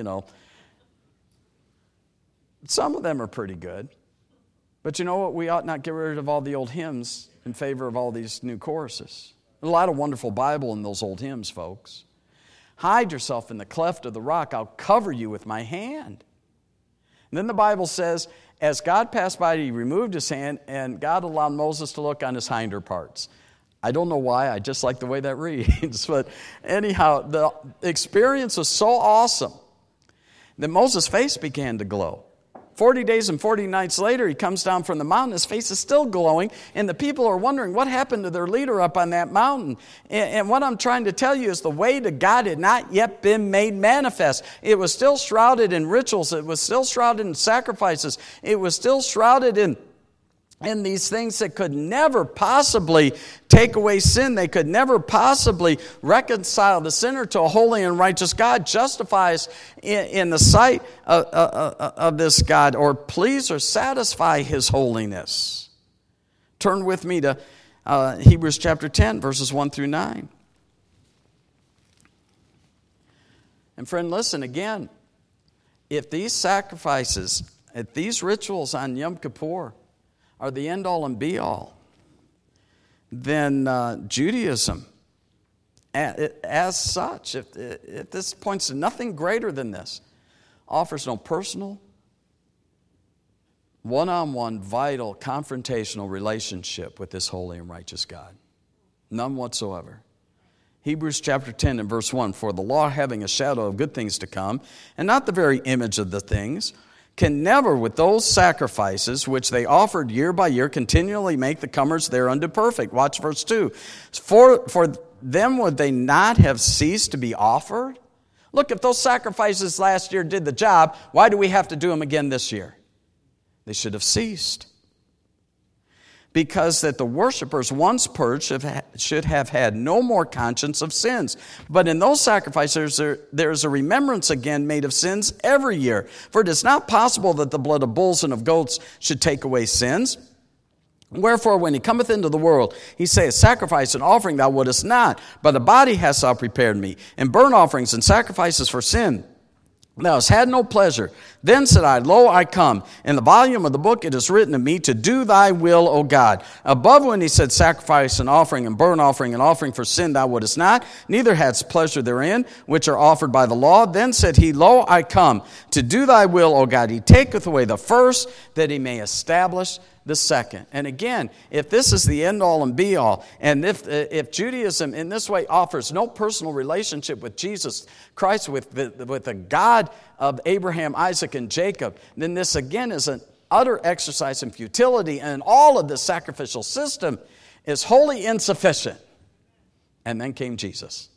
Some of them are pretty good. But you know what? We ought not get rid of all the old hymns in favor of all these new choruses. There's a lot of wonderful Bible in those old hymns, folks. Hide yourself in the cleft of the rock. I'll cover you with my hand. And then the Bible says, as God passed by, He removed His hand, and God allowed Moses to look on his hinder parts. I don't know why, I just like the way that reads. But anyhow, the experience was so awesome that Moses' face began to glow. 40 days and 40 nights later, he comes down from the mountain. His face is still glowing, and the people are wondering what happened to their leader up on that mountain. And what I'm trying to tell you is the way to God had not yet been made manifest. It was still shrouded in rituals. It was still shrouded in sacrifices. It was still shrouded in these things that could never possibly take away sin. They could never possibly reconcile the sinner to a holy and righteous God, justify us in the sight of this God, or please or satisfy His holiness. Turn with me to Hebrews chapter 10, verses 1 through 9. And friend, listen again. If these sacrifices, if these rituals on Yom Kippur are the end-all and be-all, then Judaism, as such, if this points to nothing greater than this, offers no personal, one-on-one, vital, confrontational relationship with this holy and righteous God. None whatsoever. Hebrews chapter 10 and verse 1, for the law having a shadow of good things to come, and not the very image of the things, can never, with those sacrifices which they offered year by year, continually make the comers thereunto perfect. Watch verse 2. For them would they not have ceased to be offered? Look, if those sacrifices last year did the job, why do we have to do them again this year? They should have ceased. Because that the worshipers once purged should have had no more conscience of sins. But in those sacrifices there is a remembrance again made of sins every year. For it is not possible that the blood of bulls and of goats should take away sins. Wherefore, when He cometh into the world, He saith, sacrifice and offering thou wouldest not, but a body hast thou prepared me, and burnt offerings and sacrifices for sin thou hast had no pleasure. Then said I, lo, I come. In the volume of the book it is written of me to do thy will, O God. Above when He said, sacrifice and offering and burnt offering and offering for sin thou wouldest not, neither hadst pleasure therein, which are offered by the law. Then said He, lo, I come to do thy will, O God. He taketh away the first, that He may establish the second. And again, if this is the end-all and be-all, and if Judaism in this way offers no personal relationship with Jesus Christ, with the God of Abraham, Isaac, and Jacob, then this again is an utter exercise in futility, and all of the sacrificial system is wholly insufficient. And then came Jesus.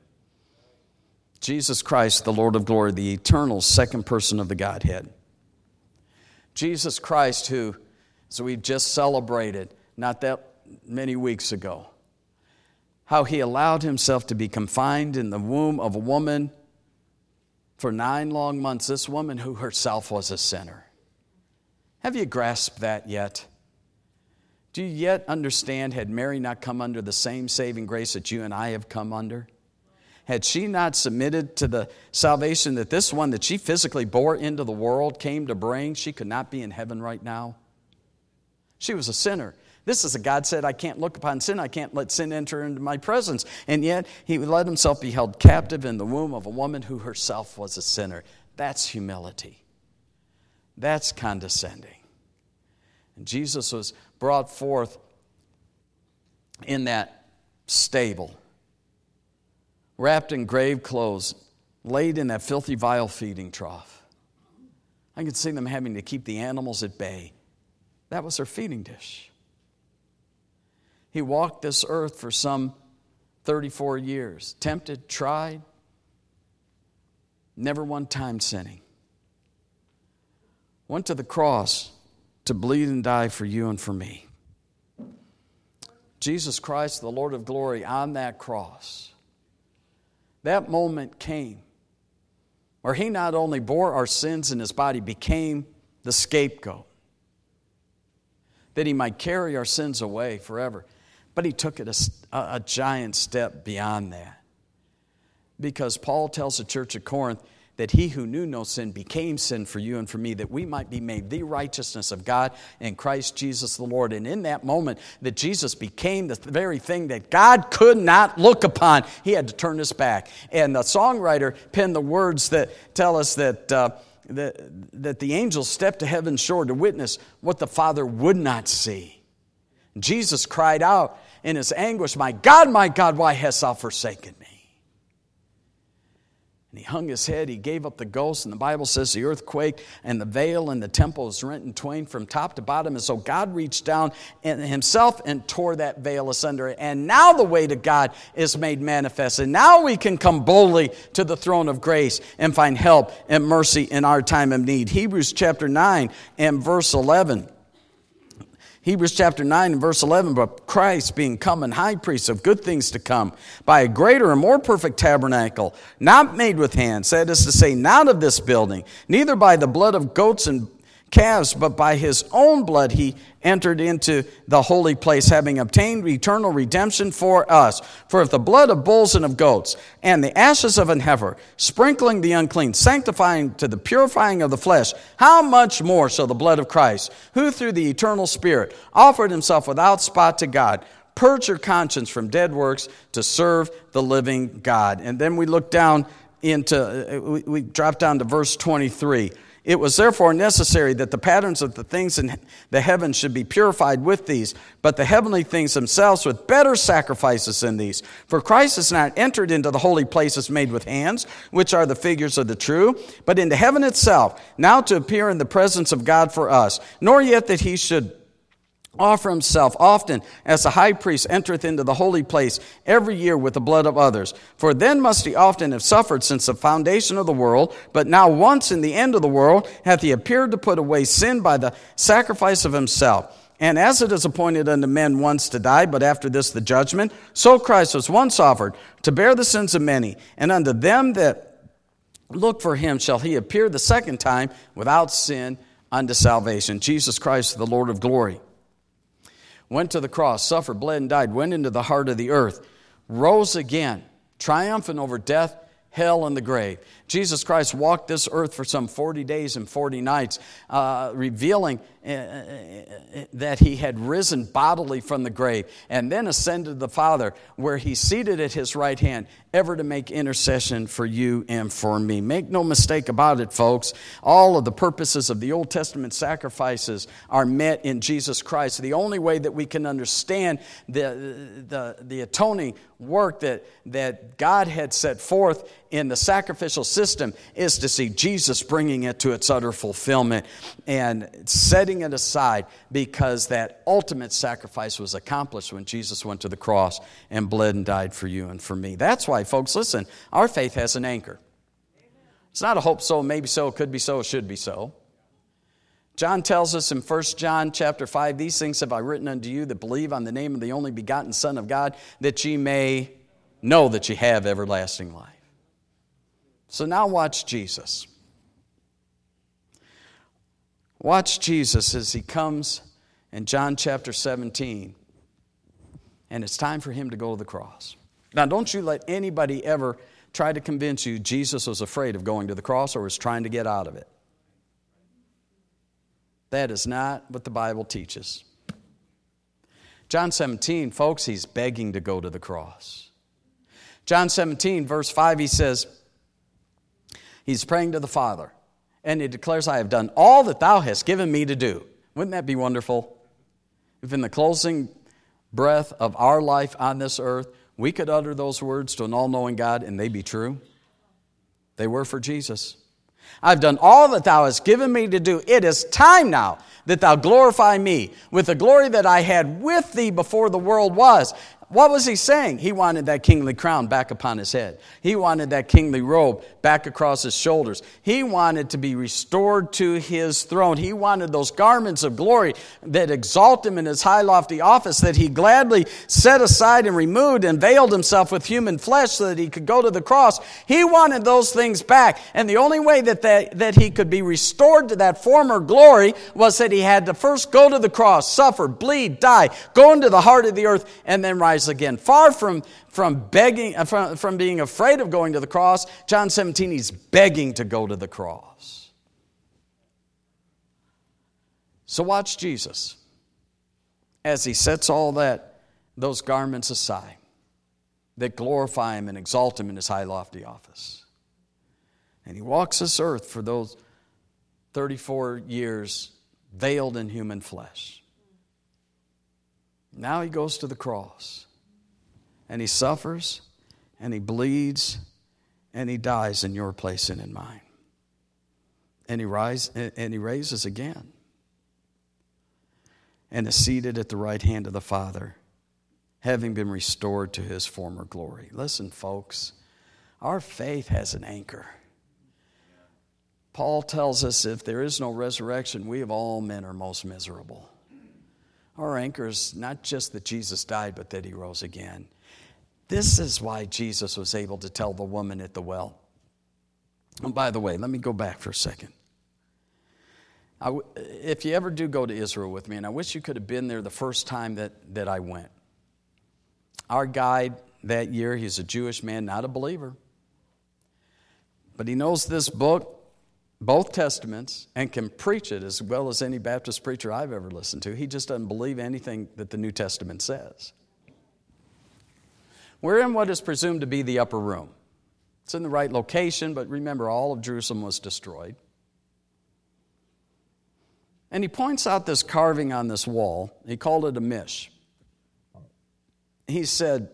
Jesus Christ, the Lord of glory, the eternal second person of the Godhead. Jesus Christ, who, as we've just celebrated not that many weeks ago, how He allowed Himself to be confined in the womb of a woman for 9 long months, this woman who herself was a sinner. Have you grasped that yet? Do you yet understand, had Mary not come under the same saving grace that you and I have come under? Had she not submitted to the salvation that this one that she physically bore into the world came to bring, she could not be in heaven right now. She was a sinner. This is a God said, I can't look upon sin. I can't let sin enter into my presence. And yet He let Himself be held captive in the womb of a woman who herself was a sinner. That's humility. That's condescending. And Jesus was brought forth in that stable, wrapped in grave clothes, laid in that filthy, vile feeding trough. I can see them having to keep the animals at bay. That was their feeding dish. He walked this earth for some 34 years, tempted, tried, never one time sinning. Went to the cross to bleed and die for you and for me. Jesus Christ, the Lord of glory, on that cross. That moment came where He not only bore our sins in His body, became the scapegoat, that He might carry our sins away forever. But He took it a giant step beyond that. Because Paul tells the church of Corinth that He who knew no sin became sin for you and for me, that we might be made the righteousness of God in Christ Jesus the Lord. And in that moment that Jesus became the very thing that God could not look upon, He had to turn His back. And the songwriter penned the words that tell us that the angels stepped to heaven's shore to witness what the Father would not see. Jesus cried out in His anguish, my God, why hast Thou forsaken me? And He hung His head, He gave up the ghost, and the Bible says the earth quaked, and the veil in the temple was rent in twain from top to bottom. And so God reached down Himself and tore that veil asunder. And now the way to God is made manifest. And now we can come boldly to the throne of grace and find help and mercy in our time of need. Hebrews chapter 9 and verse 11. Hebrews chapter 9 and verse 11, but Christ being come and high priest of good things to come, by a greater and more perfect tabernacle, not made with hands, that is to say, not of this building, neither by the blood of goats and calves, but by His own blood He entered into the holy place, having obtained eternal redemption for us. For if the blood of bulls and of goats, and the ashes of an heifer, sprinkling the unclean, sanctifying to the purifying of the flesh, how much more shall the blood of Christ, who through the eternal Spirit offered Himself without spot to God, purge your conscience from dead works to serve the living God? And then we look down into, we drop down to verse 23. It was therefore necessary that the patterns of the things in the heavens should be purified with these, but the heavenly things themselves with better sacrifices than these. For Christ has not entered into the holy places made with hands, which are the figures of the true, but into heaven itself, now to appear in the presence of God for us, nor yet that He should offer Himself often as the high priest entereth into the holy place every year with the blood of others. For then must He often have suffered since the foundation of the world, but now once in the end of the world hath He appeared to put away sin by the sacrifice of Himself. And as it is appointed unto men once to die, but after this the judgment, so Christ was once offered to bear the sins of many, and unto them that look for Him shall He appear the second time without sin unto salvation. Jesus Christ, the Lord of glory, went to the cross, suffered, bled, and died, went into the heart of the earth, rose again, triumphant over death, hell, and the grave. Jesus Christ walked this earth for some 40 days and 40 nights, revealing that He had risen bodily from the grave, and then ascended to the Father, where He's seated at His right hand, ever to make intercession for you and for me. Make no mistake about it, folks. All of the purposes of the Old Testament sacrifices are met in Jesus Christ. The only way that we can understand the atoning work that God had set forth in the sacrificial system is to see Jesus bringing it to its utter fulfillment and setting it aside, because that ultimate sacrifice was accomplished when Jesus went to the cross and bled and died for you and for me. That's why, folks, listen, our faith has an anchor. It's not a hope so, maybe so, could be so, should be so. John tells us in 1 John chapter 5, these things have I written unto you that believe on the name of the only begotten Son of God, that ye may know that ye have everlasting life. So now watch Jesus. Watch Jesus as He comes in John chapter 17, and it's time for Him to go to the cross. Now, don't you let anybody ever try to convince you Jesus was afraid of going to the cross or was trying to get out of it. That is not what the Bible teaches. John 17, folks, He's begging to go to the cross. John 17, verse 5, He says, He's praying to the Father, and He declares, I have done all that Thou hast given me to do. Wouldn't that be wonderful? If in the closing breath of our life on this earth, we could utter those words to an all-knowing God and they be true. They were for Jesus. I've done all that thou hast given me to do. It is time now that thou glorify me with the glory that I had with thee before the world was. What was he saying? He wanted that kingly crown back upon his head. He wanted that kingly robe back across his shoulders. He wanted to be restored to his throne. He wanted those garments of glory that exalt him in his high lofty office, that he gladly set aside and removed and veiled himself with human flesh so that he could go to the cross. He wanted those things back. And the only way that he could be restored to that former glory was that he had to first go to the cross, suffer, bleed, die, go into the heart of the earth, and then rise again. Far from being afraid of going to the cross, John 17, he's begging to go to the cross. So watch Jesus as he sets all those garments aside that glorify him and exalt him in his high lofty office. And he walks this earth for those 34 years veiled in human flesh. Now he goes to the cross. And he suffers, and he bleeds, and he dies in your place and in mine. And he raises again, and is seated at the right hand of the Father, having been restored to his former glory. Listen, folks, our faith has an anchor. Paul tells us if there is no resurrection, we of all men are most miserable. Our anchor is not just that Jesus died, but that he rose again. This is why Jesus was able to tell the woman at the well. And by the way, let me go back for a second. If you ever do go to Israel with me, and I wish you could have been there the first time that I went. Our guide that year, he's a Jewish man, not a believer. But he knows this book, both Testaments, and can preach it as well as any Baptist preacher I've ever listened to. He just doesn't believe anything that the New Testament says. We're in what is presumed to be the upper room. It's in the right location, but remember, all of Jerusalem was destroyed. And he points out this carving on this wall. He called it a mish. He said,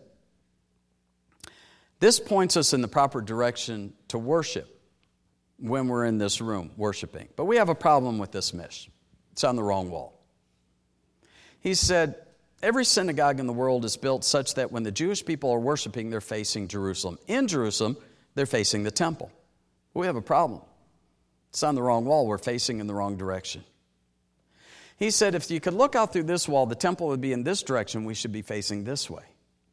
this points us in the proper direction to worship when we're in this room worshiping. But we have a problem with this mish. It's on the wrong wall. He said, every synagogue in the world is built such that when the Jewish people are worshiping, they're facing Jerusalem. In Jerusalem, they're facing the temple. We have a problem. It's on the wrong wall. We're facing in the wrong direction. He said, if you could look out through this wall, the temple would be in this direction. We should be facing this way.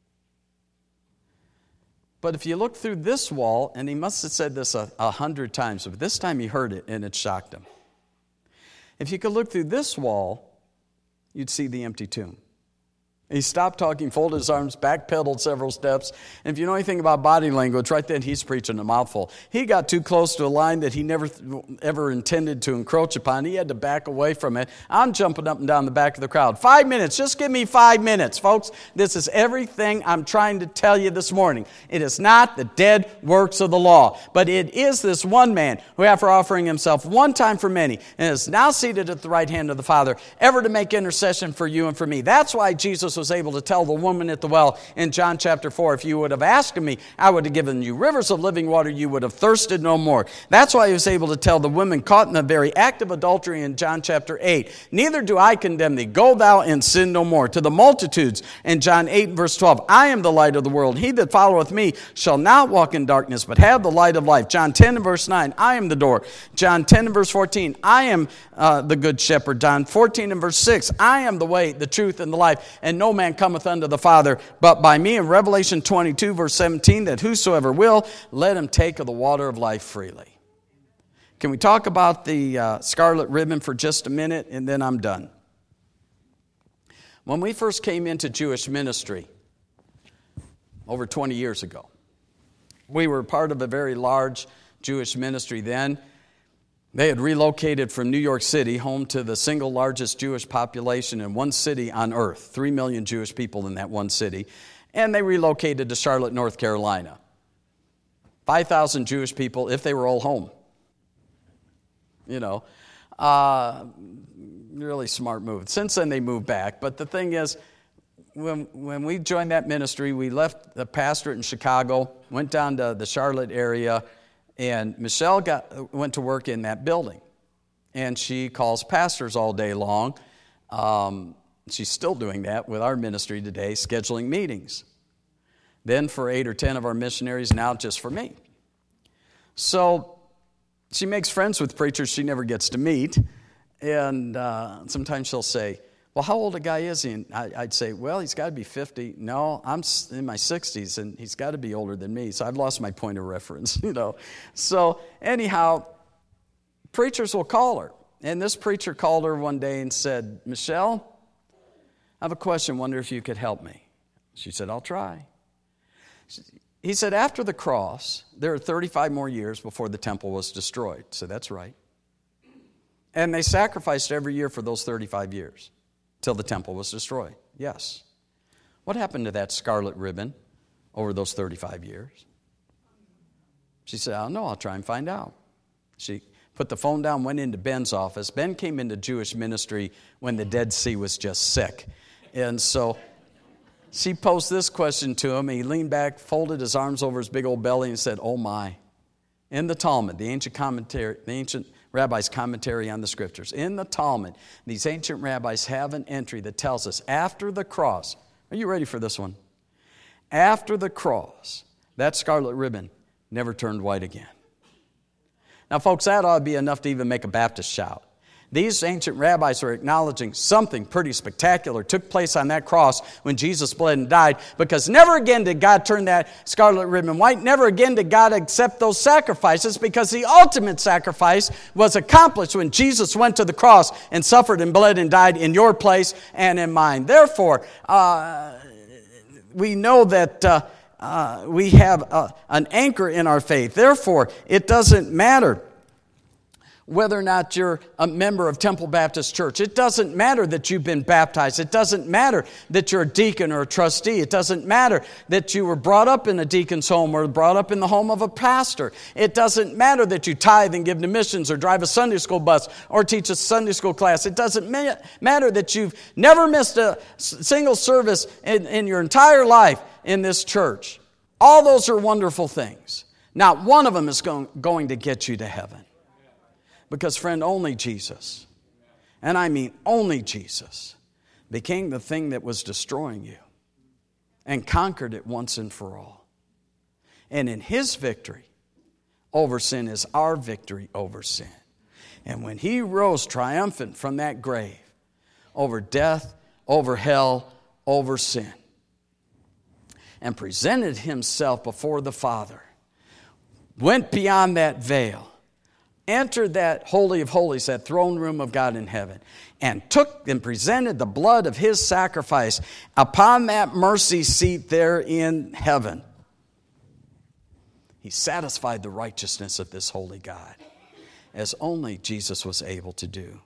But if you look through this wall, and he must have said this 100 times, but this time he heard it, and it shocked him. If you could look through this wall, you'd see the empty tomb. He stopped talking, folded his arms, backpedaled several steps. And if you know anything about body language, right then he's preaching a mouthful. He got too close to a line that he never ever intended to encroach upon. He had to back away from it. I'm jumping up and down the back of the crowd. 5 minutes. Just give me 5 minutes, folks. This is everything I'm trying to tell you this morning. It is not the dead works of the law, but it is this one man who, after offering himself one time for many, and is now seated at the right hand of the Father, ever to make intercession for you and for me. That's why Jesus was able to tell the woman at the well in John chapter 4, if you would have asked me, I would have given you rivers of living water, you would have thirsted no more. That's why he was able to tell the women caught in the very act of adultery in John chapter 8, neither do I condemn thee, go thou and sin no more. To the multitudes in John 8 verse 12, I am the light of the world. He that followeth me shall not walk in darkness, but have the light of life. John 10 and verse 9, I am the door. John 10 and verse 14, I am the good shepherd. John 14 and verse 6, I am the way, the truth, and the life, and no man cometh unto the Father but by me. In Revelation 22 verse 17, that whosoever will, let him take of the water of life freely. Can we talk about the scarlet ribbon for just a minute, and then I'm done. When we first came into Jewish ministry over 20 years ago, we were part of a very large Jewish ministry then. They had relocated from New York City, home to the single largest Jewish population in one city on earth, 3 million Jewish people in that one city, and they relocated to Charlotte, North Carolina. 5,000 Jewish people if they were all home. You know, really smart move. Since then they moved back, but the thing is, when we joined that ministry, we left the pastorate in Chicago, went down to the Charlotte area, And Michelle went to work in that building. And she calls pastors all day long. She's still doing that with our ministry today, scheduling meetings. Then for 8 or 10 of our missionaries, now just for me. So she makes friends with preachers she never gets to meet. And sometimes she'll say, well, how old a guy is he? And I'd say, well, he's got to be 50. No, I'm in my 60s, and he's got to be older than me. So I've lost my point of reference, So anyhow, preachers will call her. And this preacher called her one day and said, Michelle, I have a question. Wonder if you could help me. She said, I'll try. He said, after the cross, there are 35 more years before the temple was destroyed. So that's right. And they sacrificed every year for those 35 years till the temple was destroyed. Yes. What happened to that scarlet ribbon over those 35 years? She said, I don't know. I'll try and find out. She put the phone down, went into Ben's office. Ben came into Jewish ministry when the Dead Sea was just sick. And so she posed this question to him. He leaned back, folded his arms over his big old belly and said, oh my. In the Talmud, the ancient rabbis' commentary on the scriptures, in the Talmud, these ancient rabbis have an entry that tells us after the cross, are you ready for this one? After the cross, that scarlet ribbon never turned white again. Now, folks, that ought to be enough to even make a Baptist shout. These ancient rabbis are acknowledging something pretty spectacular took place on that cross when Jesus bled and died, because never again did God turn that scarlet ribbon white. Never again did God accept those sacrifices, because the ultimate sacrifice was accomplished when Jesus went to the cross and suffered and bled and died in your place and in mine. Therefore, we know that we have an anchor in our faith. Therefore, it doesn't matter whether or not you're a member of Temple Baptist Church. It doesn't matter that you've been baptized. It doesn't matter that you're a deacon or a trustee. It doesn't matter that you were brought up in a deacon's home or brought up in the home of a pastor. It doesn't matter that you tithe and give to missions or drive a Sunday school bus or teach a Sunday school class. It doesn't matter that you've never missed a single service in your entire life in this church. All those are wonderful things. Not one of them is going to get you to heaven. Because, friend, only Jesus, and I mean only Jesus, became the thing that was destroying you and conquered it once and for all. And in His victory over sin is our victory over sin. And when He rose triumphant from that grave over death, over hell, over sin, and presented Himself before the Father, went beyond that veil, entered that Holy of Holies, that throne room of God in heaven, and took and presented the blood of His sacrifice upon that mercy seat there in heaven. He satisfied the righteousness of this holy God, as only Jesus was able to do.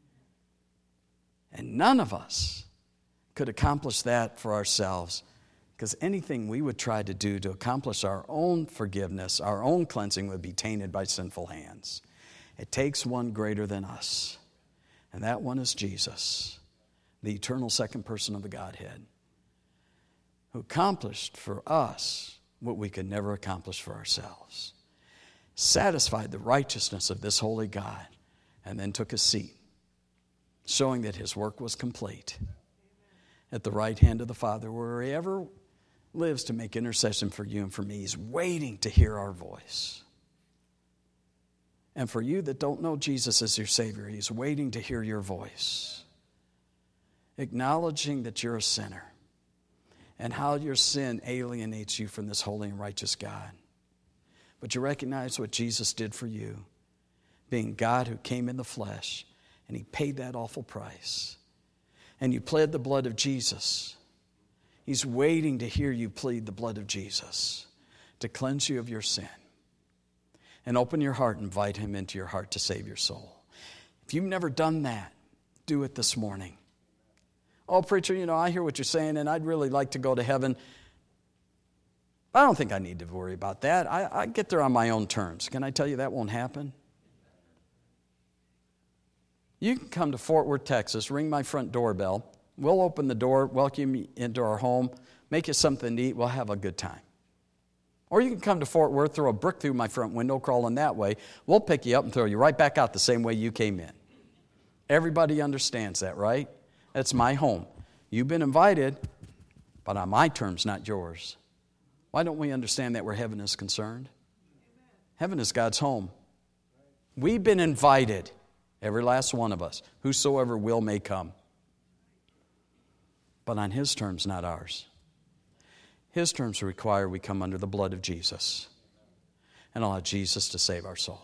And none of us could accomplish that for ourselves, because anything we would try to do to accomplish our own forgiveness, our own cleansing, would be tainted by sinful hands. It takes one greater than us, and that one is Jesus, the eternal second person of the Godhead, who accomplished for us what we could never accomplish for ourselves, satisfied the righteousness of this holy God, and then took a seat, showing that His work was complete at the right hand of the Father, where He ever lives to make intercession for you and for me. He's waiting to hear our voice. And for you that don't know Jesus as your Savior, He's waiting to hear your voice, acknowledging that you're a sinner and how your sin alienates you from this holy and righteous God. But you recognize what Jesus did for you, being God who came in the flesh, and He paid that awful price. And you pled the blood of Jesus. He's waiting to hear you plead the blood of Jesus to cleanse you of your sin. And open your heart and invite Him into your heart to save your soul. If you've never done that, do it this morning. Oh, preacher, I hear what you're saying, and I'd really like to go to heaven. I don't think I need to worry about that. I get there on my own terms. Can I tell you that won't happen? You can come to Fort Worth, Texas, ring my front doorbell. We'll open the door, welcome you into our home, make you something to eat. We'll have a good time. Or you can come to Fort Worth, throw a brick through my front window, crawling that way. We'll pick you up and throw you right back out the same way you came in. Everybody understands that, right? That's my home. You've been invited, but on my terms, not yours. Why don't we understand that where heaven is concerned? Heaven is God's home. We've been invited, every last one of us. Whosoever will may come. But on His terms, not ours. His terms require we come under the blood of Jesus and allow Jesus to save our soul.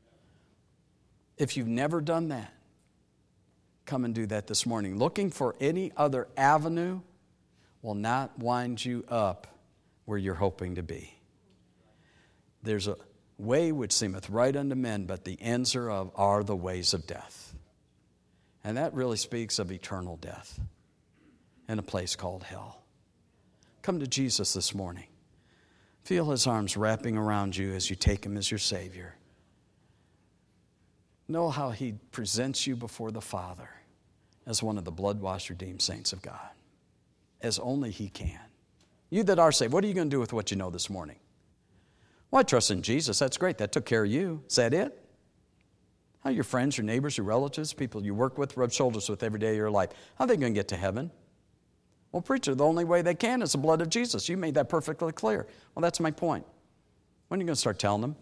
If you've never done that, come and do that this morning. Looking for any other avenue will not wind you up where you're hoping to be. There's a way which seemeth right unto men, but the ends thereof are the ways of death. And that really speaks of eternal death in a place called hell. Come to Jesus this morning. Feel His arms wrapping around you as you take Him as your Savior. Know how He presents you before the Father as one of the blood-washed, redeemed saints of God, as only He can. You that are saved, what are you going to do with what you know this morning? Well, I trust in Jesus. That's great. That took care of you. Is that it? How your friends, your neighbors, your relatives, people you work with, rub shoulders with every day of your life, how are they going to get to heaven? Well, preacher, the only way they can is the blood of Jesus. You made that perfectly clear. Well, that's my point. When are you going to start telling them?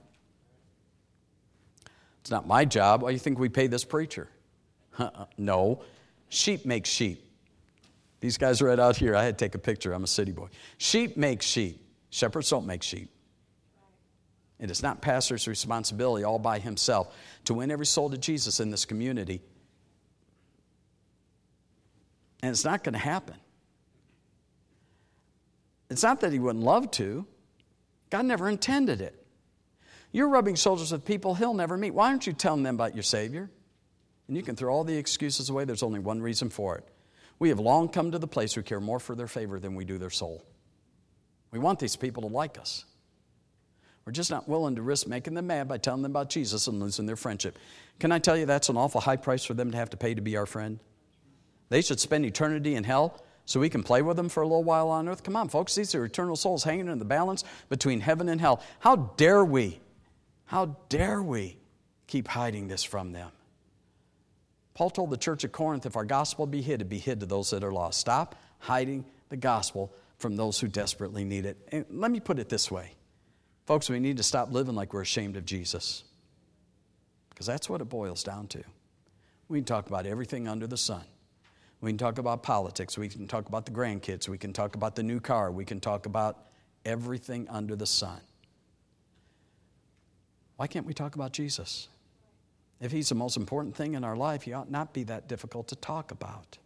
It's not my job. Why do you think we pay this preacher? No. Sheep make sheep. These guys are right out here. I had to take a picture. I'm a city boy. Sheep make sheep. Shepherds don't make sheep. It is not pastor's responsibility all by himself to win every soul to Jesus in this community. And it's not going to happen. It's not that he wouldn't love to. God never intended it. You're rubbing shoulders with people He'll never meet. Why aren't you telling them about your Savior? And you can throw all the excuses away. There's only one reason for it. We have long come to the place we care more for their favor than we do their soul. We want these people to like us. We're just not willing to risk making them mad by telling them about Jesus and losing their friendship. Can I tell you that's an awful high price for them to have to pay to be our friend? They should spend eternity in hell so we can play with them for a little while on earth. Come on, folks, these are eternal souls hanging in the balance between heaven and hell. How dare we keep hiding this from them? Paul told the church at Corinth, if our gospel be hid, it be hid to those that are lost. Stop hiding the gospel from those who desperately need it. And let me put it this way. Folks, we need to stop living like we're ashamed of Jesus. Because that's what it boils down to. We can talk about everything under the sun. We can talk about politics. We can talk about the grandkids. We can talk about the new car. We can talk about everything under the sun. Why can't we talk about Jesus? If He's the most important thing in our life, He ought not be that difficult to talk about.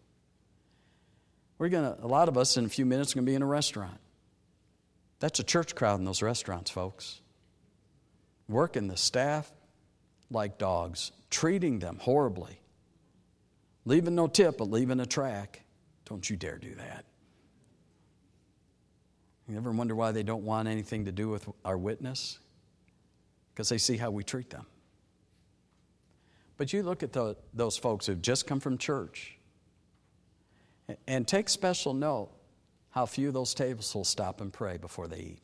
A lot of us in a few minutes are going to be in a restaurant. That's a church crowd in those restaurants, folks. Working the staff like dogs, treating them horribly. Leaving no tip, but leaving a track. Don't you dare do that. You ever wonder why they don't want anything to do with our witness? Because they see how we treat them. But you look at those folks who've just come from church and take special note how few of those tables will stop and pray before they eat.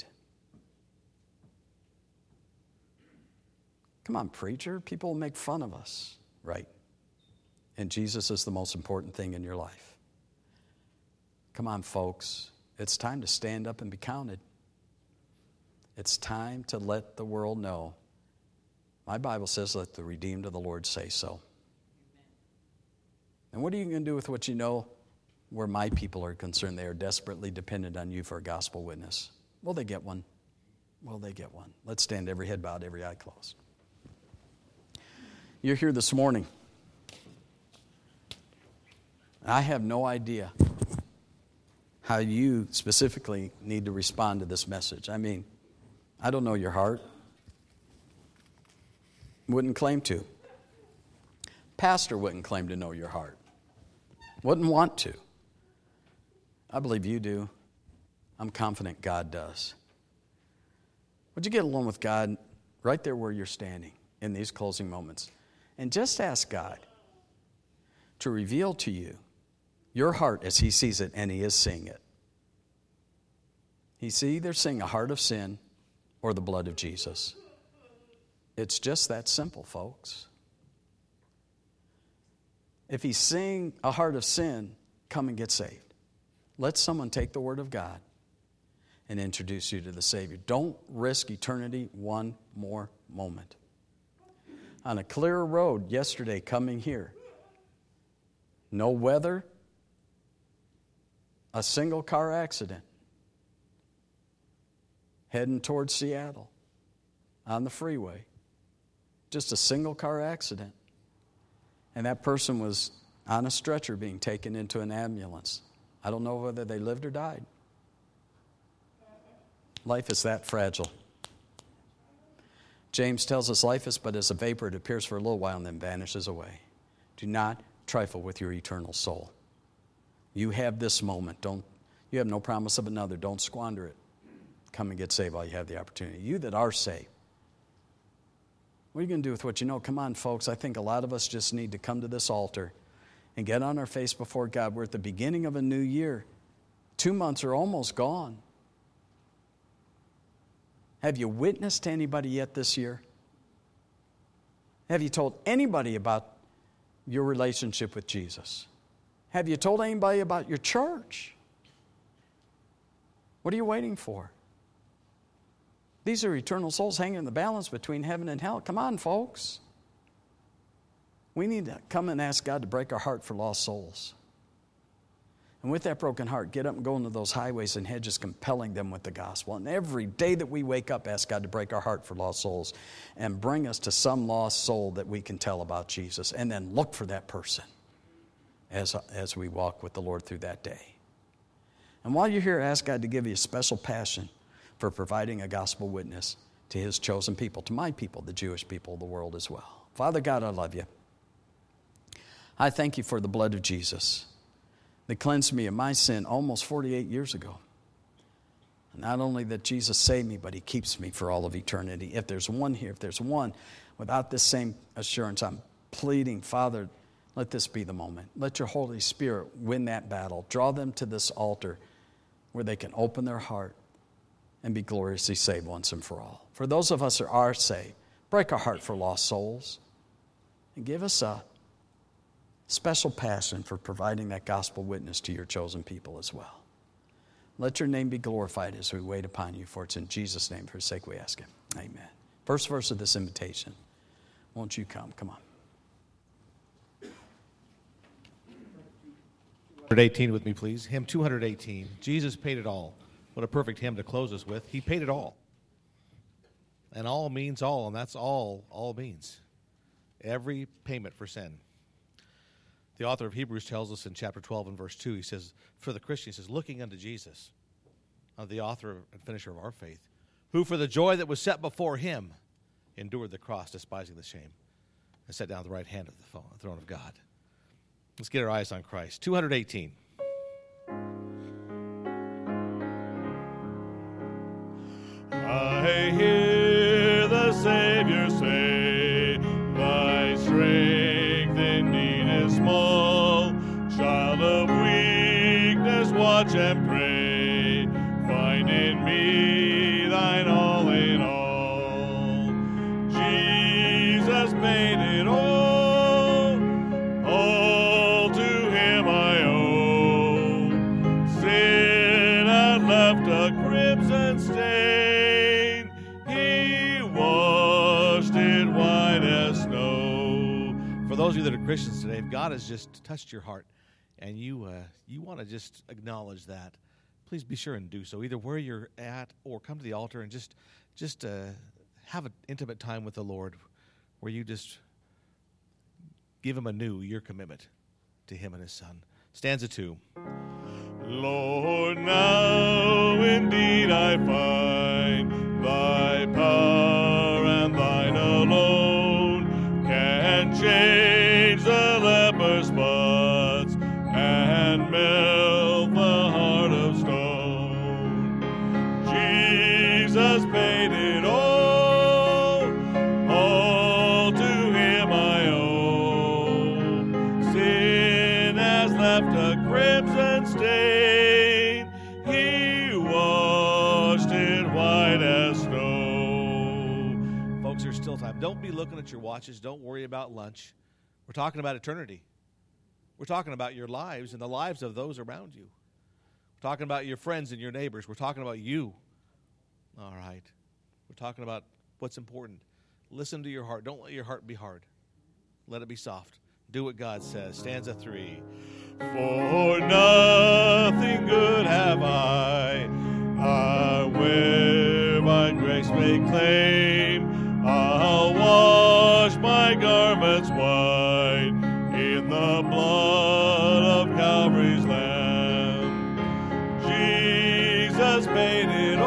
Come on, preacher. People will make fun of us, right? And Jesus is the most important thing in your life. Come on, folks. It's time to stand up and be counted. It's time to let the world know. My Bible says, let the redeemed of the Lord say so. And what are you going to do with what you know where my people are concerned? They are desperately dependent on you for a gospel witness. Will they get one? Will they get one? Let's stand, every head bowed, every eye closed. You're here this morning. I have no idea how you specifically need to respond to this message. I mean, I don't know your heart. Wouldn't claim to. Pastor wouldn't claim to know your heart. Wouldn't want to. I believe you do. I'm confident God does. Would you get along with God right there where you're standing in these closing moments? And just ask God to reveal to you your heart as He sees it, and He is seeing it. He's either seeing a heart of sin or the blood of Jesus. It's just that simple, folks. If he's seeing a heart of sin, come and get saved. Let someone take the Word of God and introduce you to the Savior. Don't risk eternity one more moment. On a clear road yesterday coming here, no weather, a single car accident, heading towards Seattle on the freeway. Just a single car accident. And that person was on a stretcher being taken into an ambulance. I don't know whether they lived or died. Life is that fragile. James tells us life is but as a vapor. It appears for a little while and then vanishes away. Do not trifle with your eternal soul. You have this moment. You have no promise of another. Don't squander it. Come and get saved while you have the opportunity. You that are saved, what are you going to do with what you know? Come on, folks. I think a lot of us just need to come to this altar and get on our face before God. We're at the beginning of a new year. 2 months are almost gone. Have you witnessed to anybody yet this year? Have you told anybody about your relationship with Jesus? Have you told anybody about your church? What are you waiting for? These are eternal souls hanging in the balance between heaven and hell. Come on, folks. We need to come and ask God to break our heart for lost souls. And with that broken heart, get up and go into those highways and hedges, compelling them with the gospel. And every day that we wake up, ask God to break our heart for lost souls and bring us to some lost soul that we can tell about Jesus. And then look for that person as we walk with the Lord through that day. And while you're here, ask God to give you a special passion for providing a gospel witness to His chosen people, to my people, the Jewish people of the world as well. Father God, I love you. I thank you for the blood of Jesus that cleansed me of my sin almost 48 years ago. And not only that Jesus saved me, but He keeps me for all of eternity. If there's one here, if there's one without this same assurance, I'm pleading, Father, let this be the moment. Let your Holy Spirit win that battle. Draw them to this altar where they can open their heart and be gloriously saved once and for all. For those of us who are saved, break our heart for lost souls and give us a special passion for providing that gospel witness to your chosen people as well. Let your name be glorified as we wait upon you, for it's in Jesus' name, for His sake we ask it. Amen. First verse of this invitation. Won't you come? Come on. 218 with me, please. Hymn 218. Jesus paid it all. What a perfect hymn to close us with. He paid it all. And all means all, and that's all means. Every payment for sin. The author of Hebrews tells us in chapter 12 and verse 2, he says, for the Christian, he says, looking unto Jesus, the author and finisher of our faith, who for the joy that was set before Him endured the cross, despising the shame, and sat down at the right hand of the throne of God. Let's get our eyes on Christ. 218. I hear the Savior say, thy strength indeed is small. Child of weakness, watch and pray. Find in me thine all in all. Jesus paid it all. All to Him I owe. Sin had left a crimson stain. He washed it white as snow. For those of you that are Christians today, if God has just touched your heart and you want to just acknowledge that, please be sure and do so, either where you're at or come to the altar and just have an intimate time with the Lord where you just give Him anew your commitment to Him and His Son. Stanza 2. Lord, now indeed I find Thy power and Thine alone can change the leper's spots and melt the heart of stone. Jesus paid it all to Him I owe. Sin has left a crimson stain. He washed it white as snow. meal time. Don't be looking at your watches. Don't worry about lunch. We're talking about eternity. We're talking about your lives and the lives of those around you. We're talking about your friends and your neighbors. We're talking about you. All right. We're talking about what's important. Listen to your heart. Don't let your heart be hard. Let it be soft. Do what God says. Stanza 3. For nothing good have I where my grace may claim. I'll wash my garments white in the blood of Calvary's Lamb. Jesus paid it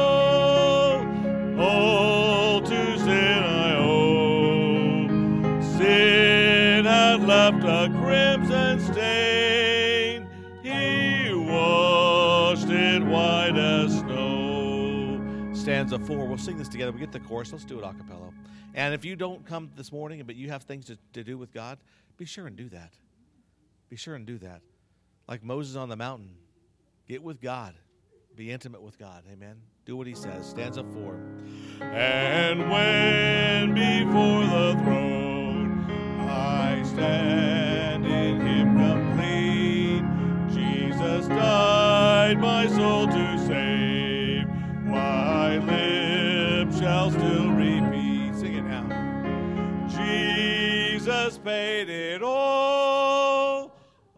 all to sin I owe. Sin had left a crimson stain, He washed it white as snow. Stanza 4. We'll sing this together. We get the chorus. Let's do it a cappella. And if you don't come this morning, but you have things to do with God, be sure and do that. Be sure and do that. Like Moses on the mountain, get with God. Be intimate with God. Amen. Do what He says. Stanza 4. And when before the throne I stand in Him complete, Jesus died my soul to save. My lips shall still repeat. Sing it now. Jesus paid it all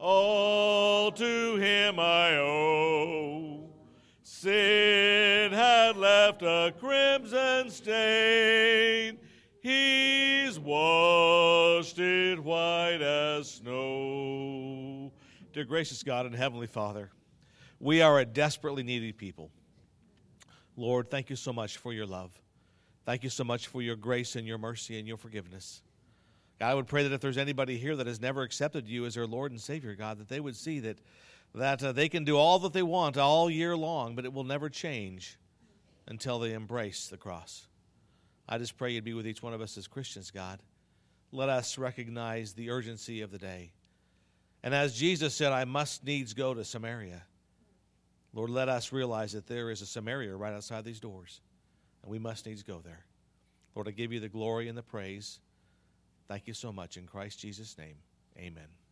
to Him I owe. Sin had left a crimson stain, He's washed it white as snow. Dear gracious God and Heavenly Father, we are a desperately needy people. Lord, thank you so much for your love. Thank you so much for your grace and your mercy and your forgiveness. God, I would pray that if there's anybody here that has never accepted you as their Lord and Savior, God, that they would see that they can do all that they want all year long, but it will never change until they embrace the cross. I just pray you'd be with each one of us as Christians, God. Let us recognize the urgency of the day. And as Jesus said, I must needs go to Samaria. Lord, let us realize that there is a Samaria right outside these doors, and we must needs go there. Lord, I give you the glory and the praise. Thank you so much. In Christ Jesus' name, amen.